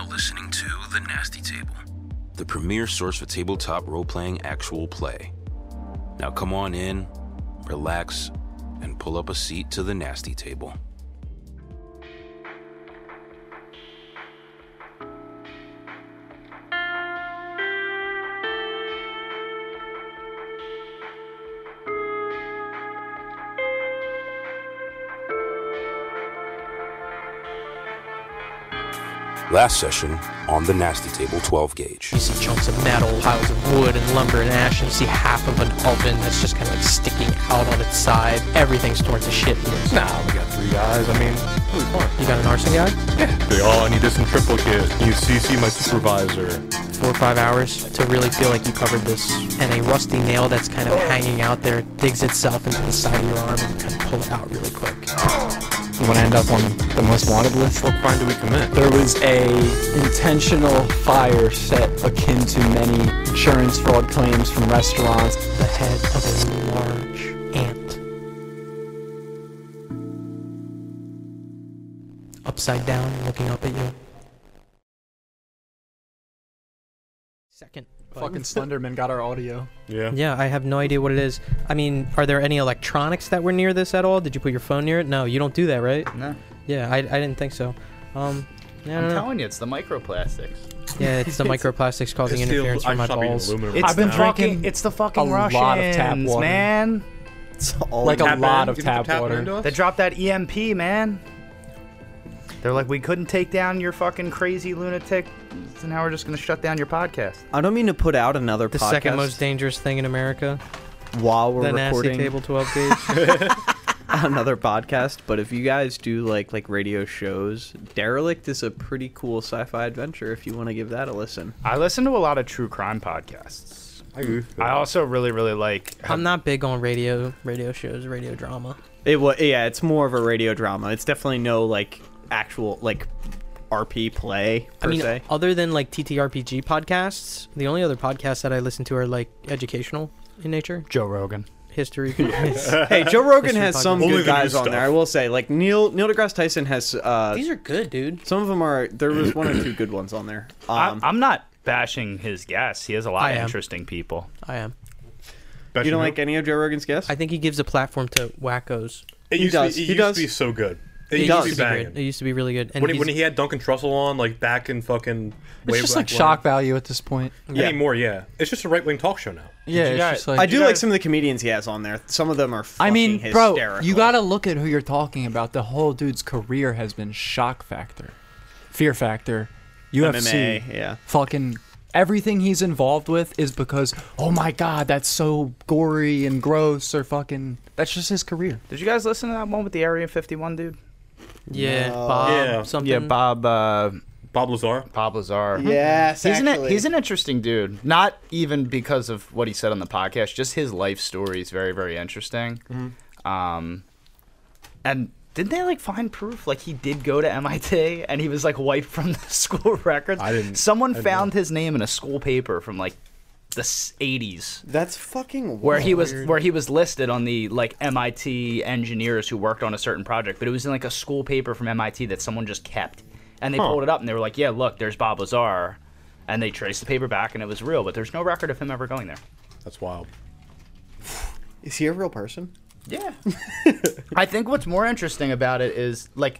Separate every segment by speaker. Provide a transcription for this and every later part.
Speaker 1: listening to The Nasty Table, the premier source for tabletop role-playing actual play. Now come on in, relax, and pull up a seat to The Nasty Table. Last session on the Nasty Table 12 gauge.
Speaker 2: You see chunks of metal, piles of wood and lumber and ash, and you see half of an oven that's just kind of like sticking out on its side. Everything's torn to shit loose.
Speaker 3: Nah, we got 3 guys. I mean, really fun.
Speaker 2: You got an arson guy?
Speaker 3: Yeah. They all need this in triplicate. You CC my supervisor.
Speaker 2: 4 or 5 hours to really feel like you covered this. And a rusty nail that's kind of hanging out there digs itself into the side of your arm and kind of pull it out really quick.
Speaker 4: You want to end up on the most wanted list?
Speaker 3: What crime do we commit?
Speaker 4: There was a intentional fire set akin to many insurance fraud claims from restaurants.
Speaker 2: The head of a large ant. Upside down, looking up at you. Second.
Speaker 4: Fucking Slenderman got our audio.
Speaker 3: Yeah.
Speaker 2: Yeah, I have no idea what it is. I mean, are there any electronics that were near this at all? Did you put your phone near it? No, you don't do that, right?
Speaker 5: No.
Speaker 2: Yeah, I didn't think so. Yeah, I
Speaker 5: I'm
Speaker 2: don't know.
Speaker 5: telling you, it's the microplastics.
Speaker 2: Yeah, it's the microplastics causing interference from my balls.
Speaker 5: It's
Speaker 4: been
Speaker 5: fucking, it's the fucking
Speaker 4: a lot of tap
Speaker 5: Russians,
Speaker 4: water.
Speaker 5: man.
Speaker 4: It's like a lot of tap water.
Speaker 5: They dropped that EMP, man. They're like, we couldn't take down your fucking crazy lunatic, so now we're just gonna shut down your podcast.
Speaker 6: I don't mean to put out another
Speaker 2: The
Speaker 6: podcast
Speaker 2: second most dangerous thing in America.
Speaker 6: while we're
Speaker 2: The Nasty
Speaker 6: recording
Speaker 2: Table 12 gauge.
Speaker 6: another podcast, but if you guys do like radio shows, Derelict is a pretty cool sci-fi adventure if you want to give that a listen.
Speaker 5: I listen to a lot of true crime podcasts. I also really like.
Speaker 2: I'm not big on radio shows, radio drama.
Speaker 6: It's more of a radio drama. It's definitely no like actual like RP play per se.
Speaker 2: Other than like TTRPG podcasts, the only other podcasts that I listen to are like educational in nature.
Speaker 5: Joe Rogan.
Speaker 2: History.
Speaker 6: Hey, Joe Rogan
Speaker 2: History
Speaker 6: has
Speaker 2: podcast.
Speaker 6: some
Speaker 3: Only
Speaker 6: good
Speaker 3: the new
Speaker 6: guys on
Speaker 3: stuff.
Speaker 6: there. I will say, like Neil deGrasse Tyson has.
Speaker 2: These are good, dude.
Speaker 6: Some of them are. There was 1 or 2 good ones on there.
Speaker 5: I'm not bashing his guests. He has a lot
Speaker 2: I
Speaker 5: of
Speaker 2: am.
Speaker 5: interesting people.
Speaker 2: I am.
Speaker 6: You don't like any of Joe Rogan's guests?
Speaker 2: I think he gives a platform to wackos.
Speaker 3: It
Speaker 6: He
Speaker 3: used
Speaker 6: does.
Speaker 3: To be,
Speaker 6: He
Speaker 3: it
Speaker 6: does.
Speaker 3: used to be so good. It
Speaker 2: It
Speaker 3: used to
Speaker 2: used
Speaker 3: be
Speaker 2: to be
Speaker 3: banging.
Speaker 2: good. It used to be really good. And
Speaker 3: When he had Duncan Trussell on, like back in fucking.
Speaker 7: It's just like shock value at this point.
Speaker 6: Yeah.
Speaker 3: Anymore, yeah. It's just a right-wing talk show now.
Speaker 7: Yeah, it's
Speaker 5: guys-
Speaker 7: just like
Speaker 6: I do
Speaker 3: you
Speaker 6: like
Speaker 3: guys-
Speaker 6: some of the comedians he has on there. Some of them are
Speaker 7: I
Speaker 6: fucking
Speaker 7: mean, bro,
Speaker 6: hysterical.
Speaker 7: you gotta look at who you're talking about. The whole dude's career has been shock factor, fear factor, UFC,
Speaker 6: MMA, yeah.
Speaker 7: fucking everything he's involved with is because, oh my god, that's so gory and gross, or fucking, that's just his career.
Speaker 5: Did you guys listen to that one with the Area 51 dude?
Speaker 2: Yeah,
Speaker 6: No.
Speaker 2: Bob
Speaker 3: Yeah.
Speaker 2: something.
Speaker 5: Yeah, Bob
Speaker 3: Lazar.
Speaker 5: Lazar.
Speaker 6: Yes, actually.
Speaker 5: He's an interesting dude. Not even because of what he said on the podcast, just his life story is very, very interesting. And didn't they like find proof? Like he did go to MIT and he was like wiped from the school records. Someone found his name in a school paper from like the 80s.
Speaker 6: That's fucking
Speaker 5: Where he was
Speaker 2: Weird.
Speaker 5: where he was listed on the like MIT engineers who worked on a certain project, but it was in like a school paper from MIT that someone just kept. And they pulled it up and they were like, "Yeah, look, there's Bob Lazar." And they traced the paper back and it was real, but there's no record of him ever going there.
Speaker 3: That's wild.
Speaker 6: Is he a real person?
Speaker 5: Yeah. I think what's more interesting about it is like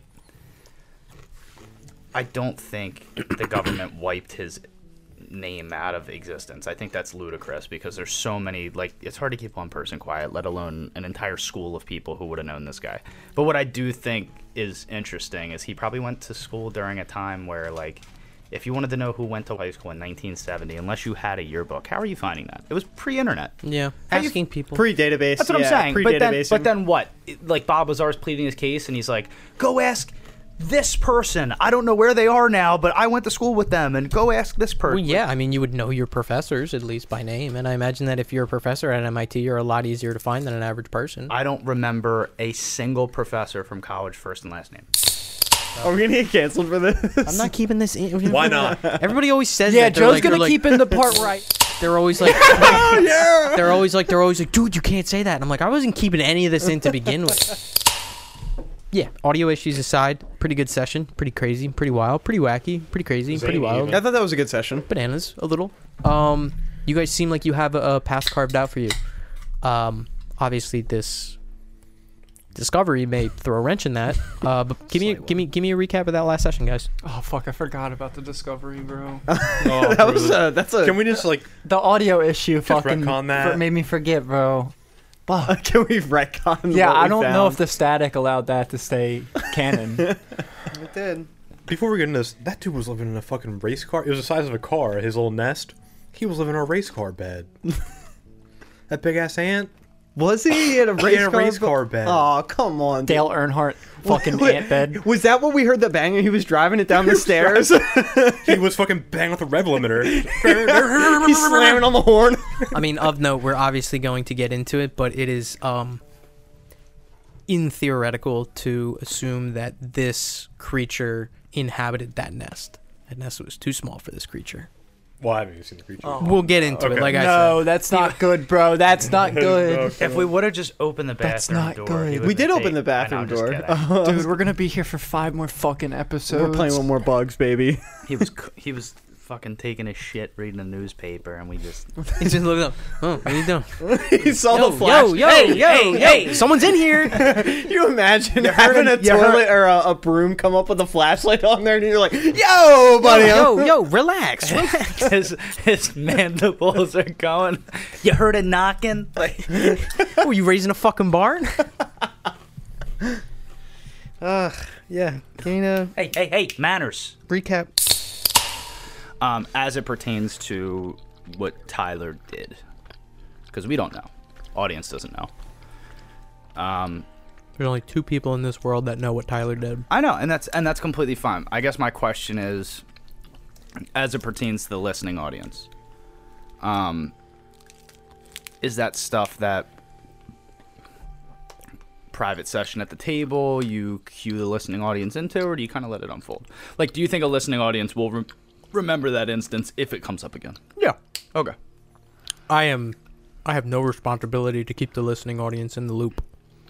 Speaker 5: I don't think the government wiped his name out of existence. I think that's ludicrous because there's so many, like, it's hard to keep one person quiet, let alone an entire school of people who would have known this guy. But what I do think is interesting is he probably went to school during a time where, like, if you wanted to know who went to high school in 1970, unless you had a yearbook, how are you finding that? It was pre-internet.
Speaker 2: Yeah,
Speaker 5: How you-
Speaker 2: asking people.
Speaker 6: Pre-database.
Speaker 5: That's what
Speaker 6: yeah,
Speaker 5: I'm saying.
Speaker 6: Pre-database.
Speaker 5: But then what? Like Bob Lazar's pleading his case, and he's like, "Go ask this person. I don't know where they are now, but I went to school with them, and go ask this person."
Speaker 2: Well, yeah, I mean, you would know your professors at least by name, and I imagine that if you're a professor at MIT, you're a lot easier to find than an average person.
Speaker 5: I don't remember a single professor from college first and last name.
Speaker 6: Are we gonna get canceled for this?
Speaker 2: I'm not keeping this in.
Speaker 3: Why not?
Speaker 2: Everybody always says
Speaker 7: Yeah,
Speaker 2: that. They're
Speaker 7: Joe's
Speaker 2: like-
Speaker 7: gonna
Speaker 2: they're like-
Speaker 7: keep in the part right.
Speaker 2: They're always like, they're always like, dude, you can't say that. And I'm like, I wasn't keeping any of this in to begin with. Yeah, audio issues aside, pretty good session, pretty crazy, pretty wild, pretty wacky, pretty crazy, pretty
Speaker 3: Zany
Speaker 2: wild.
Speaker 3: even.
Speaker 6: I thought that was a good session.
Speaker 2: Bananas, a little. You guys seem like you have a path carved out for you. Obviously, this discovery may throw a wrench in that. But give me a recap of that last session, guys.
Speaker 7: Oh fuck, I forgot about the discovery, bro.
Speaker 3: Oh,
Speaker 6: That was that's a.
Speaker 3: Can we just like
Speaker 7: The audio issue fucking
Speaker 3: retcon that?
Speaker 7: made me forget, bro. Fuck.
Speaker 6: Can we retcon?
Speaker 7: Yeah,
Speaker 6: what we
Speaker 7: I don't know
Speaker 6: found?
Speaker 7: if the static allowed that to stay canon.
Speaker 6: It did.
Speaker 3: before we get into this, that dude was living in a fucking race car. It was the size of a car. His little nest. He was living in a race car bed. That big ass ant.
Speaker 6: Was he in a race,
Speaker 3: in a race car bed.
Speaker 6: Oh, come on, dude.
Speaker 7: Dale Earnheart fucking
Speaker 6: Wait,
Speaker 7: ant bed.
Speaker 6: Was that what we heard the banging? He was driving it down the stairs.
Speaker 3: He was fucking banging with the rev limiter.
Speaker 6: He's slamming on the horn.
Speaker 2: I mean, of note, we're obviously going to get into it, but it is in theoretical to assume that this creature inhabited that nest. That nest was too small for this creature.
Speaker 3: Well, I haven't even seen the creature.
Speaker 2: We'll get into it,
Speaker 3: Okay.
Speaker 2: like I
Speaker 7: No,
Speaker 2: said.
Speaker 7: that's not good, bro. That's not good.
Speaker 3: Okay.
Speaker 5: If we would have just opened the
Speaker 7: That's
Speaker 5: bathroom
Speaker 7: not
Speaker 5: door,
Speaker 7: good.
Speaker 5: he
Speaker 6: We
Speaker 5: would've
Speaker 6: did
Speaker 5: been
Speaker 6: open the
Speaker 5: taken- I know,
Speaker 6: bathroom
Speaker 5: I'm just
Speaker 6: door.
Speaker 5: kidding.
Speaker 7: Dude, we're gonna be here for 5 more fucking episodes.
Speaker 6: We're playing with more bugs, baby.
Speaker 5: He was fucking taking a shit reading a newspaper, and we just
Speaker 2: He's just looking up. Oh, what are you doing?
Speaker 6: He saw
Speaker 2: Yo,
Speaker 6: the flash.
Speaker 2: hey, someone's in here.
Speaker 6: You imagine having a
Speaker 7: you heard-
Speaker 6: toilet or a broom come up with a flashlight on there, and you're like, "Yo, buddy,
Speaker 2: Yo, relax.
Speaker 5: his mandibles are going. You heard it knocking? Like,
Speaker 2: Were you raising a fucking barn? Yeah. Can you
Speaker 5: hey, manners.
Speaker 2: recap?
Speaker 5: As it pertains to what Tyler did, because we don't know, audience doesn't know.
Speaker 2: There's only 2 people in this world that know what Tyler did.
Speaker 5: I know, and that's completely fine. I guess my question is, as it pertains to the listening audience, is that stuff that private session at the table you cue the listening audience into, or do you kind of let it unfold? Like, do you think a listening audience will remember that instance if it comes up again?
Speaker 2: Yeah.
Speaker 5: Okay.
Speaker 2: I have no responsibility to keep the listening audience in the loop.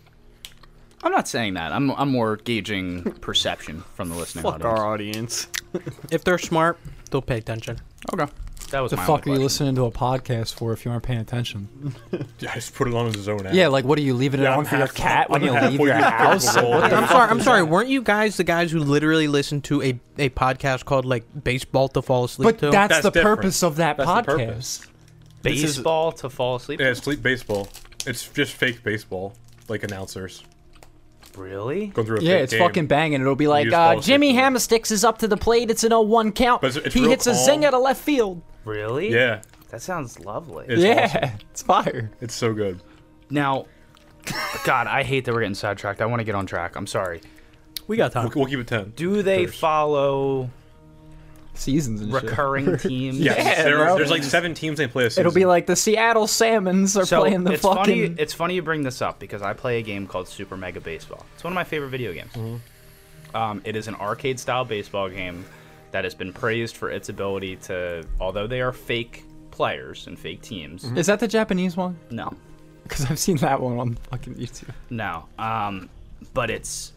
Speaker 5: I'm not saying that. I'm more gauging perception from the listening
Speaker 6: fuck
Speaker 5: audience.
Speaker 6: our audience."
Speaker 2: If they're smart, they'll pay attention.
Speaker 5: Okay. That was
Speaker 7: the
Speaker 5: my
Speaker 7: fuck are
Speaker 5: only
Speaker 7: you
Speaker 5: question.
Speaker 7: listening to a podcast for if you aren't paying attention?
Speaker 3: Yeah, just put it on his own app.
Speaker 7: Yeah, like what are you leaving it
Speaker 3: Yeah,
Speaker 7: on
Speaker 3: I'm
Speaker 7: for your
Speaker 3: half-
Speaker 7: cat when
Speaker 3: I'm
Speaker 7: you
Speaker 3: halfway
Speaker 7: leave your
Speaker 3: through the
Speaker 7: house?
Speaker 3: roll.
Speaker 7: What the
Speaker 2: I'm sorry. Weren't you guys the guys who literally listened to a podcast called like Baseball to fall asleep
Speaker 7: But
Speaker 2: to?
Speaker 7: that's
Speaker 3: That's
Speaker 7: the
Speaker 3: different.
Speaker 7: purpose of that
Speaker 3: That's the
Speaker 7: podcast.
Speaker 3: purpose.
Speaker 5: Baseball to fall asleep?
Speaker 3: Yeah, it's sleep baseball. It's just fake baseball, like announcers
Speaker 5: Really?
Speaker 3: going through a
Speaker 7: Yeah,
Speaker 3: fake
Speaker 7: it's
Speaker 3: game.
Speaker 7: fucking banging. It'll be like,
Speaker 3: just fall asleep
Speaker 7: Jimmy
Speaker 3: to it.
Speaker 7: Hammersticks is up to the plate. It's an 0-1 count.
Speaker 3: But it's
Speaker 7: He
Speaker 3: real
Speaker 7: hits a
Speaker 3: calm.
Speaker 7: zinger to left field.
Speaker 5: Really?
Speaker 3: Yeah,
Speaker 5: That sounds lovely.
Speaker 3: it's
Speaker 7: yeah,
Speaker 3: awesome.
Speaker 7: it's fire.
Speaker 3: It's so good.
Speaker 5: Now, God, I hate that we're getting sidetracked. I want to get on track. I'm sorry.
Speaker 2: we got time.
Speaker 3: We'll keep it 10.
Speaker 5: Do they
Speaker 3: First.
Speaker 5: follow
Speaker 7: Seasons and shit.
Speaker 5: recurring teams?
Speaker 3: Yes,
Speaker 7: Yeah,
Speaker 3: there-
Speaker 7: bro.
Speaker 3: there's like 7 teams they play a season.
Speaker 7: It'll be like the Seattle Salmons are
Speaker 5: So
Speaker 7: playing the
Speaker 5: it's
Speaker 7: fucking.
Speaker 5: funny. It's funny you bring this up because I play a game called Super Mega Baseball. It's one of my favorite video games. It is an arcade-style baseball game that has been praised for its ability to, although they are fake players and fake teams.
Speaker 7: Is that the Japanese one?
Speaker 5: No,
Speaker 7: Because I've seen that one on fucking YouTube.
Speaker 5: no. But it's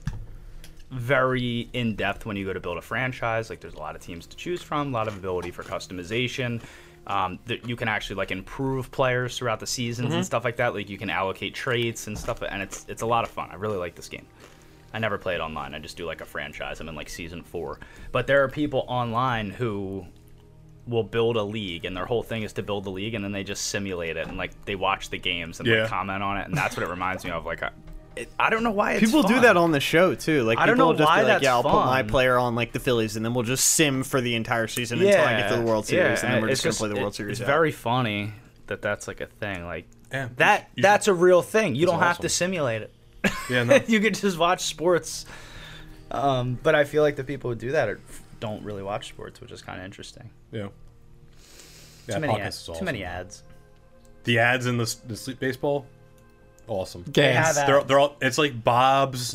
Speaker 5: very in-depth when you go to build a franchise. Like, there's a lot of teams to choose from, a lot of ability for customization. That you can actually like improve players throughout the seasons and stuff like that. Like, you can allocate traits and stuff, and it's a lot of fun. I really like this game. I never play it online. I just do like a franchise. I'm in like season 4. But there are people online who will build a league, and their whole thing is to build the league, and then they just simulate it, and like they watch the games and
Speaker 3: Yeah.
Speaker 5: like comment on it, and that's what it reminds me of. Like, I don't know why it's
Speaker 6: People do
Speaker 5: fun.
Speaker 6: that on the show too. Like
Speaker 5: I don't
Speaker 6: people
Speaker 5: know
Speaker 6: will just
Speaker 5: why
Speaker 6: be like,
Speaker 5: that's
Speaker 6: "Yeah, I'll put my
Speaker 5: fun.
Speaker 6: player on like the Phillies, and then we'll just sim for the entire season until I get to the World Series, and then we're
Speaker 5: it's
Speaker 6: just gonna play the World Series."
Speaker 5: It's
Speaker 6: out."
Speaker 5: very funny that that's like a thing. Like
Speaker 3: Yeah,
Speaker 5: that's a real thing. You
Speaker 3: It's
Speaker 5: don't have to
Speaker 3: awesome.
Speaker 5: simulate it.
Speaker 3: Yeah, no.
Speaker 5: You could just watch sports. But I feel like the people who do that don't really watch sports, which is kind of interesting.
Speaker 3: Yeah. Yeah,
Speaker 5: Too many
Speaker 3: podcast
Speaker 5: ads.
Speaker 3: is awesome.
Speaker 5: Too many ads.
Speaker 3: The ads in the sleep baseball, awesome.
Speaker 7: Gas.
Speaker 5: have
Speaker 3: They're all. It's like Bob's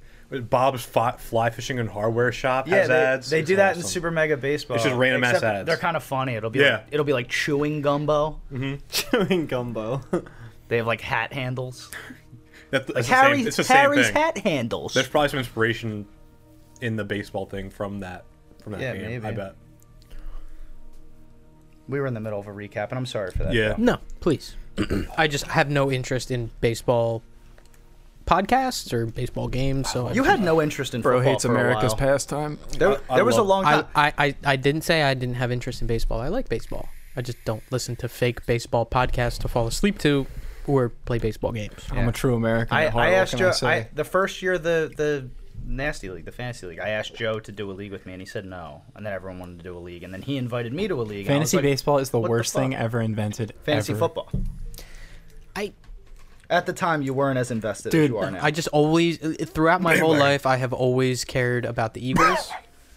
Speaker 3: fly fishing and hardware shop has ads.
Speaker 5: They
Speaker 3: It's
Speaker 5: do that in
Speaker 3: awesome.
Speaker 5: Super Mega Baseball.
Speaker 3: It's just random ass
Speaker 5: except
Speaker 3: ads.
Speaker 5: They're kind of funny. It'll be
Speaker 3: Yeah.
Speaker 5: like chewing gumbo.
Speaker 6: Chewing gumbo.
Speaker 5: They have like hat handles.
Speaker 3: That's
Speaker 5: Like
Speaker 3: the same, it's the same
Speaker 5: Harry's
Speaker 3: thing.
Speaker 5: hat handles.
Speaker 3: There's probably some inspiration in the baseball thing from that
Speaker 5: Yeah,
Speaker 3: game.
Speaker 5: maybe.
Speaker 3: I bet.
Speaker 5: We were in the middle of a recap, and I'm sorry for that.
Speaker 3: Yeah.
Speaker 2: No, please. I just have no interest in baseball podcasts or baseball games. So
Speaker 5: You had no interest in
Speaker 7: Bro
Speaker 5: football
Speaker 7: hates
Speaker 5: for a
Speaker 7: America's
Speaker 5: while.
Speaker 7: pastime.
Speaker 5: There was a long time.
Speaker 2: I didn't say I didn't have interest in baseball. I like baseball. I just don't listen to fake baseball podcasts to fall asleep to or play baseball games.
Speaker 7: I'm a true American
Speaker 5: I
Speaker 7: at heart.
Speaker 5: asked
Speaker 7: what can
Speaker 5: Joe
Speaker 7: I say?
Speaker 5: the first year the Nasty League, the Fantasy League. I asked Joe to do a league with me, and he said no. And then everyone wanted to do a league, and then he invited me to a league. and I was
Speaker 7: Fantasy
Speaker 5: like,
Speaker 7: baseball is the
Speaker 5: what the
Speaker 7: worst thing
Speaker 5: fuck?
Speaker 7: ever invented.
Speaker 5: Fantasy
Speaker 7: ever.
Speaker 5: football. At the time, you weren't as invested as
Speaker 7: Dude,
Speaker 5: you are now.
Speaker 2: I just always, throughout my whole life, I have always cared about the Eagles.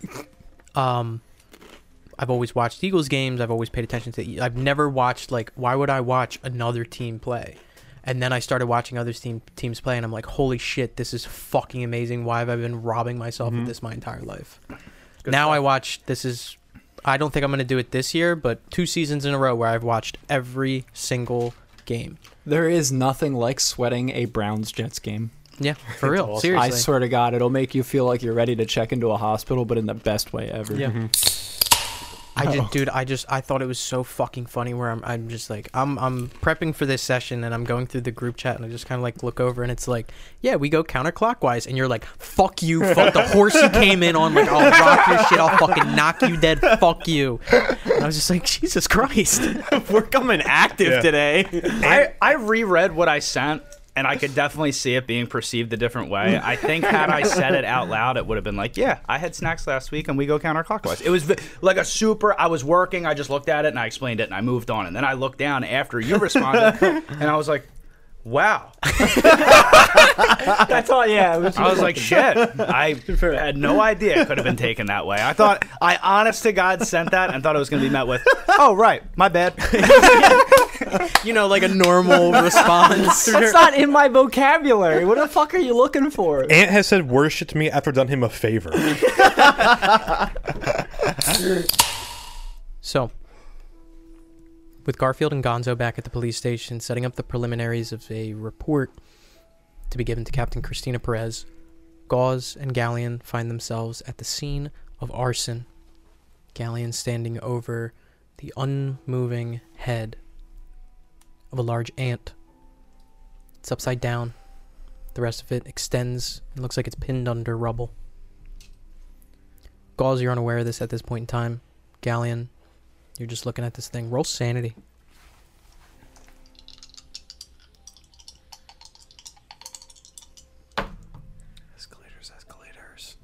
Speaker 2: I've always watched Eagles games. I've always paid attention to. I've never watched why would I watch another team play? And then I started watching other teams play, and I'm like, holy shit, this is fucking amazing. Why have I been robbing myself of this my entire life? Now I watch. I don't think I'm gonna do it this year, but 2 seasons in a row where I've watched every single game.
Speaker 7: There is nothing like sweating a Browns-Jets game.
Speaker 2: Yeah, for real.
Speaker 3: awesome.
Speaker 2: Seriously.
Speaker 7: I swear to God, it'll make you feel like you're ready to check into a hospital, but in the best way ever.
Speaker 2: Yeah. I thought it was so fucking funny where I'm just like, I'm prepping for this session and I'm going through the group chat and I just kind of like look over and it's like, yeah, we go counterclockwise and you're like, fuck you, fuck the horse you came in on, like, I'll rock your shit, I'll fucking knock you dead, fuck you. And I was just like, Jesus Christ.
Speaker 8: We're coming active today.
Speaker 5: I reread what I sent, and I could definitely see it being perceived a different way. I think had I said it out loud, it would have been like, yeah, I had snacks last week and we go counterclockwise. It was like I was working, I just looked at it and I explained it and I moved on. And then I looked down after you responded and I was like, wow.
Speaker 6: That's all. Yeah.
Speaker 5: I was like, shit. I had no idea it could have been taken that way. I honest to God sent that and thought it was going to be met with, oh, right, my bad.
Speaker 2: You know, like a normal response.
Speaker 6: That's not in my vocabulary. What the fuck are you looking for?
Speaker 3: Ant has said worse shit to me after done him a favor.
Speaker 2: So, with Garfield and Gonzo back at the police station, setting up the preliminaries of a report to be given to Captain Christina Perez, Gauze and Galleon find themselves at the scene of arson. Galleon standing over the unmoving head of a large ant. It's upside down. The rest of it extends and looks like it's pinned under rubble. Gauze, you're unaware of this at this point in time. Galleon, you're just looking at this thing. Roll sanity.
Speaker 8: Escalators.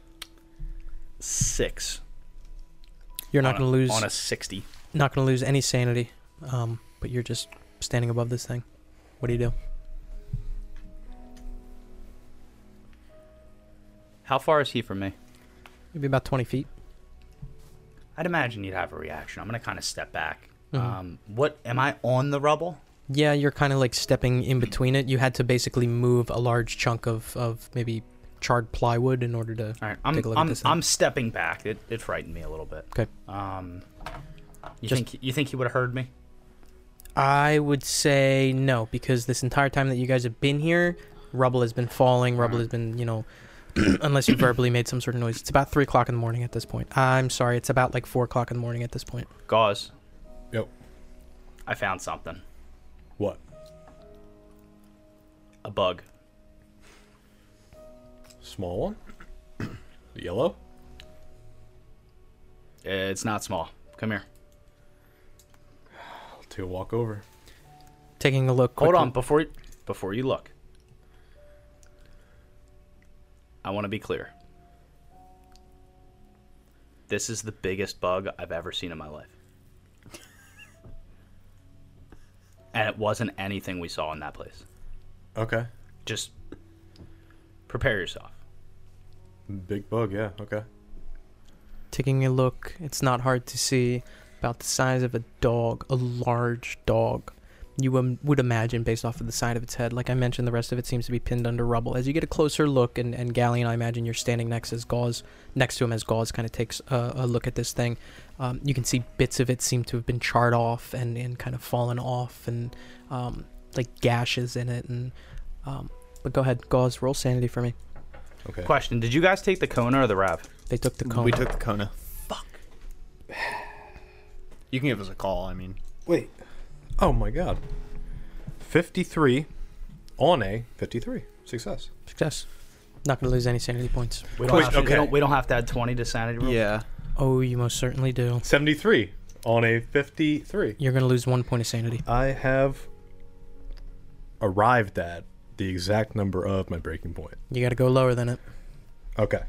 Speaker 5: 6.
Speaker 2: You're not going to lose
Speaker 5: on a 60.
Speaker 2: not going to lose any sanity. But you're just standing above this thing. What do you do?
Speaker 5: How far is he from me?
Speaker 2: Maybe about 20 feet.
Speaker 5: I'd imagine you'd have a reaction. I'm going to kind of step back.
Speaker 2: Mhm.
Speaker 5: What am I on the rubble?
Speaker 2: Yeah, you're kind of like stepping in between it. You had to basically move a large chunk of maybe charred plywood in order to
Speaker 5: All right,
Speaker 2: take a look at this thing.
Speaker 5: I'm stepping back. It frightened me a little bit.
Speaker 2: Okay.
Speaker 5: You think he would have heard me?
Speaker 2: I would say no, because this entire time that you guys have been here, rubble has been falling. Rubble has been, unless you verbally made some sort of noise. It's about 3 o'clock in the morning at this point. I'm sorry, it's about like 4 o'clock in the morning at this point.
Speaker 5: Gauze.
Speaker 3: Yep.
Speaker 5: I found something.
Speaker 3: What?
Speaker 5: A bug.
Speaker 3: Small one? Yellow?
Speaker 5: It's not small. Come here.
Speaker 3: I'll take a walk over.
Speaker 2: Taking a look.
Speaker 5: Hold
Speaker 2: quickly.
Speaker 5: on, before you look. I want to be clear. This is the biggest bug I've ever seen in my life. And it wasn't anything we saw in that place.
Speaker 3: Okay.
Speaker 5: Just prepare yourself.
Speaker 3: Big bug, yeah, okay.
Speaker 2: Taking a look, it's not hard to see about the size of a dog, a large dog. You would imagine based off of the side of its head. Like I mentioned, the rest of it seems to be pinned under rubble. As you get a closer look, and Galleon, I imagine you're standing next to him as Gauze kind of takes a look at this thing. You can see bits of it seem to have been charred off and kind of fallen off, and like gashes in it. And But go ahead. Gauze, roll sanity for me.
Speaker 3: Okay.
Speaker 5: Question: did you guys take the Kona or the Rev?
Speaker 2: They took the cone.
Speaker 6: We took the Kona.
Speaker 7: You can give us a call. I mean,
Speaker 3: Wait. Oh my god. 53 on a 53. Success.
Speaker 2: Success. Not going to lose any sanity points.
Speaker 5: We don't,
Speaker 3: Wait,
Speaker 5: have to,
Speaker 3: okay.
Speaker 5: we don't have to add 20 to sanity. Roll?
Speaker 6: Yeah.
Speaker 2: Oh, you most certainly do.
Speaker 3: 73 on a 53.
Speaker 2: You're going to lose 1 point of sanity.
Speaker 3: I have arrived at the exact number of my breaking point.
Speaker 2: You got to go lower than it.
Speaker 3: Okay.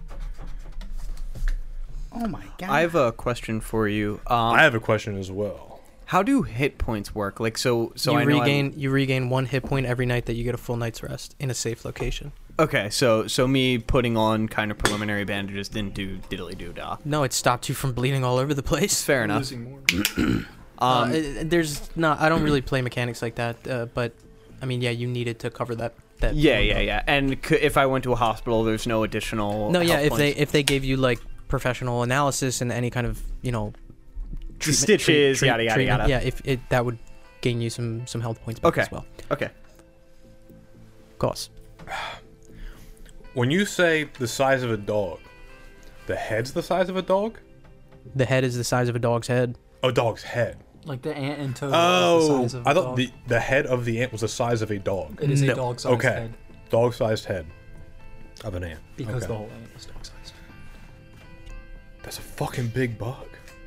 Speaker 5: Oh my god.
Speaker 6: I have a question for you.
Speaker 3: I have a question as well.
Speaker 6: How do hit points work? Like, so
Speaker 2: you
Speaker 6: I know
Speaker 2: regain 1 hit point every night that you get a full night's rest in a safe location.
Speaker 6: Okay, so me putting on kind of preliminary bandages didn't do diddly doo dah.
Speaker 2: No, it stopped you from bleeding all over the place.
Speaker 6: Fair enough.
Speaker 7: losing more.
Speaker 2: There's not. I don't really play mechanics like that. But I mean, yeah, you needed to cover that.
Speaker 6: Yeah. And if I went to a hospital, there's no additional.
Speaker 2: No, yeah.
Speaker 6: health points.
Speaker 2: If they gave you like professional analysis and any kind of
Speaker 6: stitches, yada yada
Speaker 2: treatment,
Speaker 6: yada.
Speaker 2: yeah, if it that would gain you some health points back
Speaker 6: Okay.
Speaker 2: as well.
Speaker 6: Okay.
Speaker 2: Of course.
Speaker 3: When you say the size of a dog, the head's the size of a dog?
Speaker 2: The head is the size of a dog's head.
Speaker 3: A dog's head.
Speaker 9: Like the ant in total
Speaker 3: Oh,
Speaker 9: is the size of a
Speaker 3: I thought
Speaker 9: dog.
Speaker 3: the head of the ant was the size of a dog.
Speaker 9: It is
Speaker 2: No.
Speaker 9: a dog-sized
Speaker 3: Okay.
Speaker 9: head
Speaker 3: Dog-sized head of an ant.
Speaker 9: because
Speaker 3: Okay.
Speaker 9: the whole ant is dog-sized.
Speaker 3: That's a fucking big bug.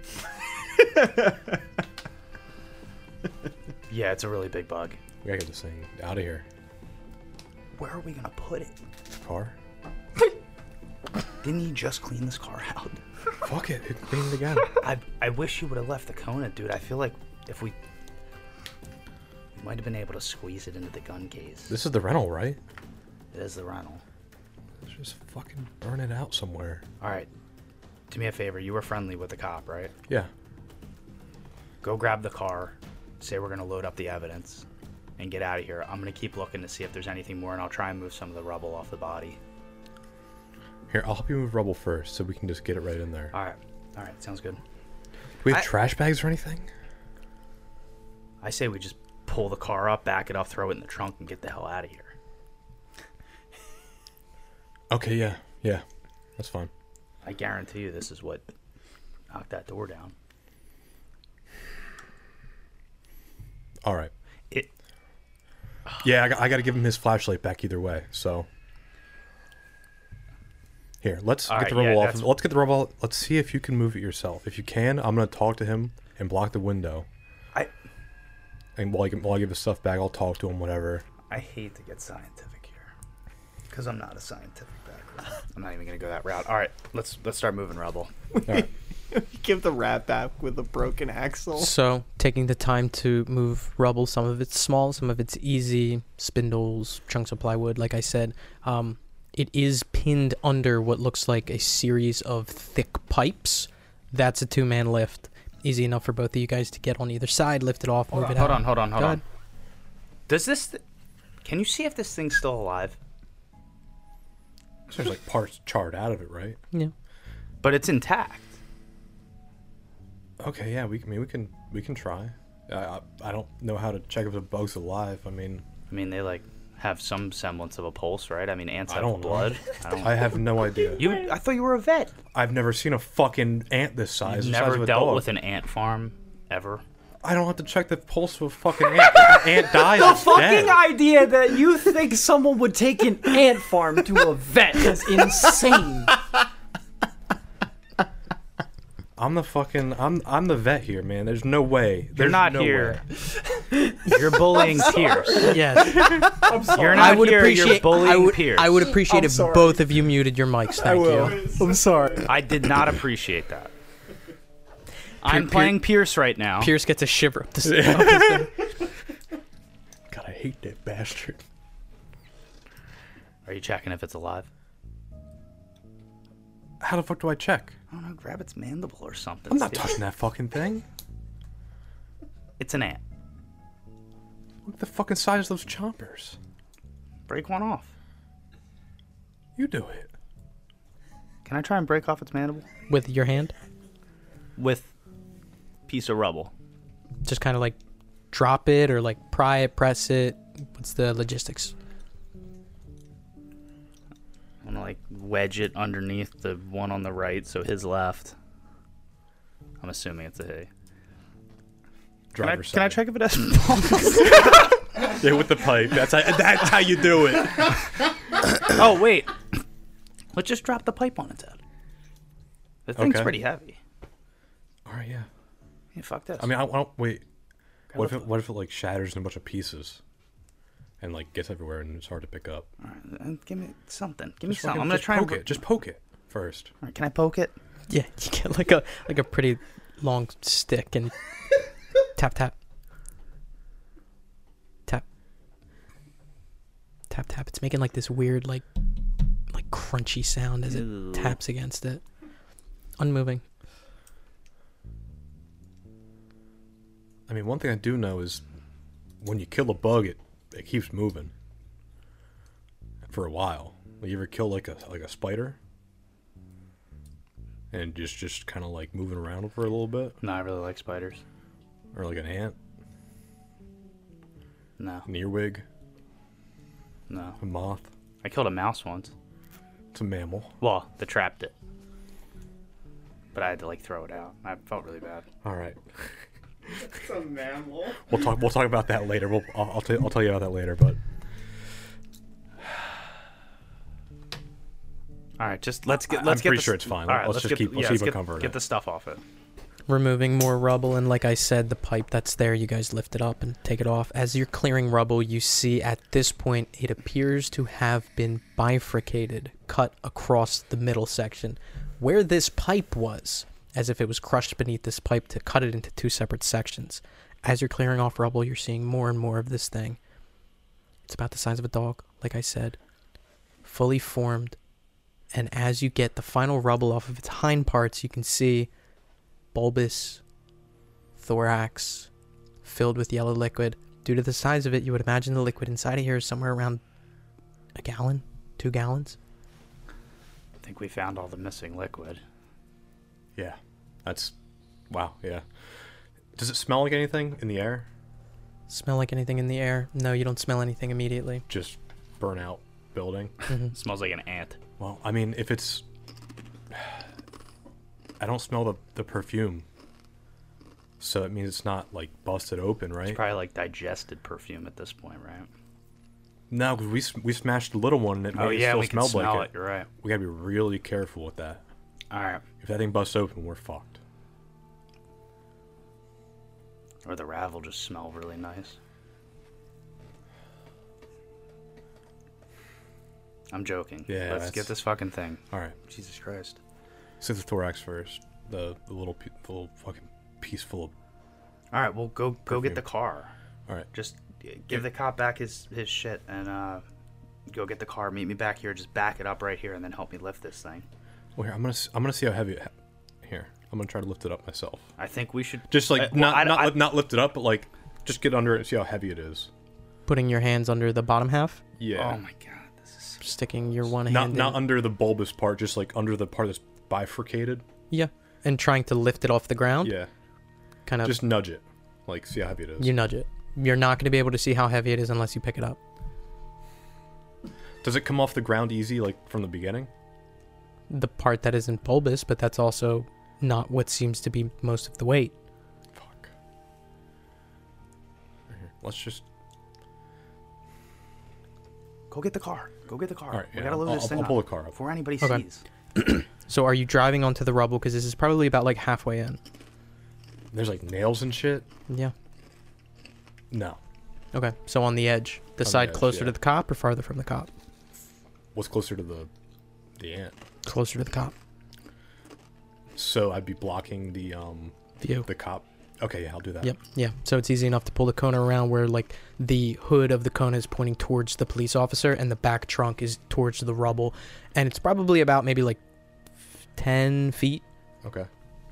Speaker 5: Yeah, it's a really big bug.
Speaker 3: We gotta get this thing out of here.
Speaker 5: Where are we gonna put it?
Speaker 3: Car?
Speaker 5: Didn't you just clean this car out?
Speaker 3: Fuck it. Clean it again.
Speaker 5: I wish you would have left the Kona, dude. I feel like if we might have been able to squeeze it into the gun case.
Speaker 3: This is the rental, right?
Speaker 5: It is the rental.
Speaker 3: Let's just fucking burn it out somewhere.
Speaker 5: All right. Do me a favor. You were friendly with the cop, right?
Speaker 3: Yeah.
Speaker 5: Go grab the car. Say we're gonna load up the evidence and get out of here. I'm gonna keep looking to see if there's anything more, and I'll try and move some of the rubble off the body.
Speaker 3: Here, I'll help you move rubble first so we can just get it right in there.
Speaker 5: All right. Sounds good.
Speaker 3: Do we have
Speaker 5: I-
Speaker 3: trash bags or anything?
Speaker 5: I say we just pull the car up, back it up, throw it in the trunk, and get the hell out of here.
Speaker 3: Okay, yeah. Yeah. That's fine.
Speaker 5: I guarantee you this is what knocked that door down.
Speaker 3: All right.
Speaker 5: It.
Speaker 3: Yeah, I got to give him his flashlight back either way. So here, let's
Speaker 5: All
Speaker 3: get
Speaker 5: right,
Speaker 3: the rubble
Speaker 5: yeah,
Speaker 3: off. Let's get the rubble. Let's see if you can move it yourself. If you can, I'm gonna talk to him and block the window. And while I give his stuff back, I'll talk to him. Whatever.
Speaker 5: I hate to get scientific here, because I'm not a scientific background. I'm not even gonna go that route. All right, let's start moving rubble.
Speaker 3: All right.
Speaker 6: Give the rat back with a broken axle.
Speaker 2: So, taking the time to move rubble, some of it's small, some of it's easy, spindles, chunks of plywood, like I said. It is pinned under what looks like a series of thick pipes. That's a 2-man lift. Easy enough for both of you guys to get on either side, lift it off, move it out.
Speaker 5: Hold on.
Speaker 2: Go ahead.
Speaker 5: Does this? Can you see if this thing's still alive?
Speaker 3: There's like parts charred out of it, right?
Speaker 2: Yeah.
Speaker 5: But it's intact.
Speaker 3: Okay, yeah. We can try. I don't know how to check if the bug's alive. I mean,
Speaker 5: they like have some semblance of a pulse, right? I mean, ants
Speaker 3: I
Speaker 5: have
Speaker 3: don't know.
Speaker 5: blood.
Speaker 3: I have no idea.
Speaker 5: I thought you were a vet.
Speaker 3: I've never seen a fucking ant this size.
Speaker 5: You've
Speaker 3: the size
Speaker 5: never
Speaker 3: of a
Speaker 5: dealt
Speaker 3: dog.
Speaker 5: with an ant farm ever.
Speaker 3: I don't have to check the pulse of a fucking ant. If an ant dies,
Speaker 7: The
Speaker 3: it's
Speaker 7: fucking
Speaker 3: dead.
Speaker 7: idea that you think someone would take an ant farm to a vet is insane.
Speaker 3: I'm the vet here, man. There's no way.
Speaker 5: You're
Speaker 3: There's
Speaker 5: not
Speaker 3: no
Speaker 5: here.
Speaker 3: way.
Speaker 5: You're bullying Pierce.
Speaker 2: Yes.
Speaker 5: You're
Speaker 2: I
Speaker 5: not
Speaker 2: would
Speaker 5: here. You're
Speaker 2: appreciate.
Speaker 5: bullying Pierce.
Speaker 2: I would appreciate
Speaker 7: I'm
Speaker 2: if
Speaker 7: sorry.
Speaker 2: both of you muted your mics. Thank you.
Speaker 7: I'm sorry.
Speaker 5: I did not appreciate that. I'm playing Pierce right now.
Speaker 2: Pierce gets a shiver up the
Speaker 3: God, I hate that bastard.
Speaker 5: Are you checking if it's alive?
Speaker 3: How the fuck do I check?
Speaker 5: I don't know. Grab its mandible or something.
Speaker 3: I'm not
Speaker 5: Steve.
Speaker 3: touching that fucking thing.
Speaker 5: It's an ant.
Speaker 3: Look at the fucking size of those chompers.
Speaker 5: Break one off.
Speaker 3: You do it.
Speaker 5: Can I try and break off its mandible
Speaker 2: with your hand.
Speaker 5: with piece of rubble?
Speaker 2: Just kind of like drop it or like pry it, press it. What's the logistics?
Speaker 5: like wedge it underneath the one on the right, so his left. I'm assuming it's a he.
Speaker 3: Driver's
Speaker 5: Can I
Speaker 3: side.
Speaker 5: check if it has?
Speaker 3: Yeah, with the pipe. That's how you do it.
Speaker 5: Oh wait, let's just drop the pipe on its head. The thing's
Speaker 3: Okay.
Speaker 5: pretty heavy.
Speaker 3: All right, yeah.
Speaker 5: Yeah, fuck this.
Speaker 3: I mean, I don't wait. What if it like shatters in a bunch of pieces, and like gets everywhere and it's hard to pick up?
Speaker 5: All right, give me something. Give me
Speaker 3: Just
Speaker 5: something.
Speaker 3: fucking-
Speaker 5: I'm gonna
Speaker 3: just
Speaker 5: try and
Speaker 3: poke it. Just poke it first.
Speaker 5: All right, can I poke it?
Speaker 2: Yeah, you get like a pretty long stick and tap tap. Tap. Tap tap. It's making like this weird like crunchy sound as it
Speaker 5: Ew.
Speaker 2: taps against it. Unmoving.
Speaker 3: I mean, one thing I do know is when you kill a bug, it keeps moving for a while. You ever kill like a spider and just kind of like moving around for a little bit,
Speaker 5: No, I really like spiders.
Speaker 3: or like an ant,
Speaker 5: No,
Speaker 3: an earwig,
Speaker 5: no.
Speaker 3: a moth?
Speaker 5: I killed a mouse once.
Speaker 3: It's a mammal.
Speaker 5: Well, they trapped it, but I had to like throw it out. I felt really bad.
Speaker 3: All right,
Speaker 6: It's a mammal.
Speaker 3: we'll talk about that later. I'll tell you about that later. But
Speaker 5: All right, just let's get.
Speaker 3: I'm
Speaker 5: Let's get.
Speaker 3: pretty
Speaker 5: the
Speaker 3: sure
Speaker 5: s-
Speaker 3: it's fine.
Speaker 5: All right,
Speaker 3: Let's just
Speaker 5: get,
Speaker 3: keep- let's
Speaker 5: let's
Speaker 3: keep it
Speaker 5: get,
Speaker 3: covered.
Speaker 5: Get the stuff off it.
Speaker 2: Removing more rubble, and like I said, the pipe that's there, you guys lift it up and take it off. As you're clearing rubble, you see at this point it appears to have been bifurcated, cut across the middle section, where this pipe was, as if it was crushed beneath this pipe to cut it into two separate sections. As you're clearing off rubble, you're seeing more and more of this thing. It's about the size of a dog, like I said, fully formed. And as you get the final rubble off of its hind parts, you can see bulbous thorax filled with yellow liquid. Due to the size of it, you would imagine the liquid inside of here is somewhere around a gallon, 2 gallons.
Speaker 5: I think we found all the missing liquid.
Speaker 3: yeah, that's wow. Yeah. Does it smell like anything in the air?
Speaker 2: Smell like anything in the air? No, you don't smell anything immediately.
Speaker 3: Just burn out building.
Speaker 2: Mhm.
Speaker 5: It smells like an ant.
Speaker 3: Well, I mean, if it's, I don't smell the perfume, so it means it's not like busted open, right?
Speaker 5: It's probably like digested perfume at this point, right?
Speaker 3: No, because we smashed the little one and it,
Speaker 5: Oh
Speaker 3: made, it
Speaker 5: yeah,
Speaker 3: still
Speaker 5: we can
Speaker 3: smelled
Speaker 5: smell
Speaker 3: like
Speaker 5: it. You're right.
Speaker 3: We gotta be really careful with that.
Speaker 5: All right.
Speaker 3: If that thing busts open, we're fucked.
Speaker 5: Or the rav will just smell really nice. I'm joking.
Speaker 3: Yeah,
Speaker 5: Let's
Speaker 3: that's-
Speaker 5: get this fucking thing.
Speaker 3: All right,
Speaker 5: Jesus Christ.
Speaker 3: say the thorax first. The little fucking piece full of.
Speaker 5: All right, well go
Speaker 3: Perfume.
Speaker 5: get the car.
Speaker 3: All right.
Speaker 5: Just give the cop back his shit and go get the car. Meet me back here. Just back it up right here and then help me lift this thing.
Speaker 3: Well, here I'm gonna see how heavy. Here, I'm gonna try to lift it up myself.
Speaker 5: I think we should
Speaker 3: Just like
Speaker 5: well,
Speaker 3: not lift it up, but like just get under it and see how heavy it is.
Speaker 2: Putting your hands under the bottom half,
Speaker 3: Yeah.
Speaker 5: Oh my god, this is so
Speaker 2: sticking your one
Speaker 3: Not
Speaker 2: hand
Speaker 3: not
Speaker 2: in.
Speaker 3: under the bulbous part, just like under the part that's bifurcated.
Speaker 2: Yeah, and trying to lift it off the ground.
Speaker 3: Yeah.
Speaker 2: Kind of.
Speaker 3: Just nudge it, like see how heavy it is.
Speaker 2: You nudge it. You're not going to be able to see how heavy it is unless you pick it up.
Speaker 3: Does it come off the ground easy, like from the beginning?
Speaker 2: The part that isn't bulbous, but that's also not what seems to be most of the weight.
Speaker 3: Fuck. Right here. Let's just.
Speaker 5: Go get the car. Go get the car.
Speaker 3: All right.
Speaker 5: We
Speaker 3: Yeah,
Speaker 5: gotta load this thing
Speaker 3: I'll
Speaker 5: up
Speaker 3: pull the car up.
Speaker 5: before anybody
Speaker 2: Okay.
Speaker 5: sees.
Speaker 2: So are you driving onto the rubble? Because this is probably about like halfway in.
Speaker 3: There's like nails and shit.
Speaker 2: Yeah.
Speaker 3: No.
Speaker 2: Okay. So on the edge. The
Speaker 3: On the
Speaker 2: side
Speaker 3: edge,
Speaker 2: closer
Speaker 3: yeah.
Speaker 2: to the cop or farther from the cop?
Speaker 3: What's closer to the ant?
Speaker 2: Closer to the cop.
Speaker 3: So I'd be blocking the
Speaker 2: View.
Speaker 3: the cop. Okay, yeah, I'll do that.
Speaker 2: Yep. Yeah. So it's easy enough to pull the Kona around where like the hood of the Kona is pointing towards the police officer and the back trunk is towards the rubble, and it's probably about maybe like 10 feet.
Speaker 3: Okay.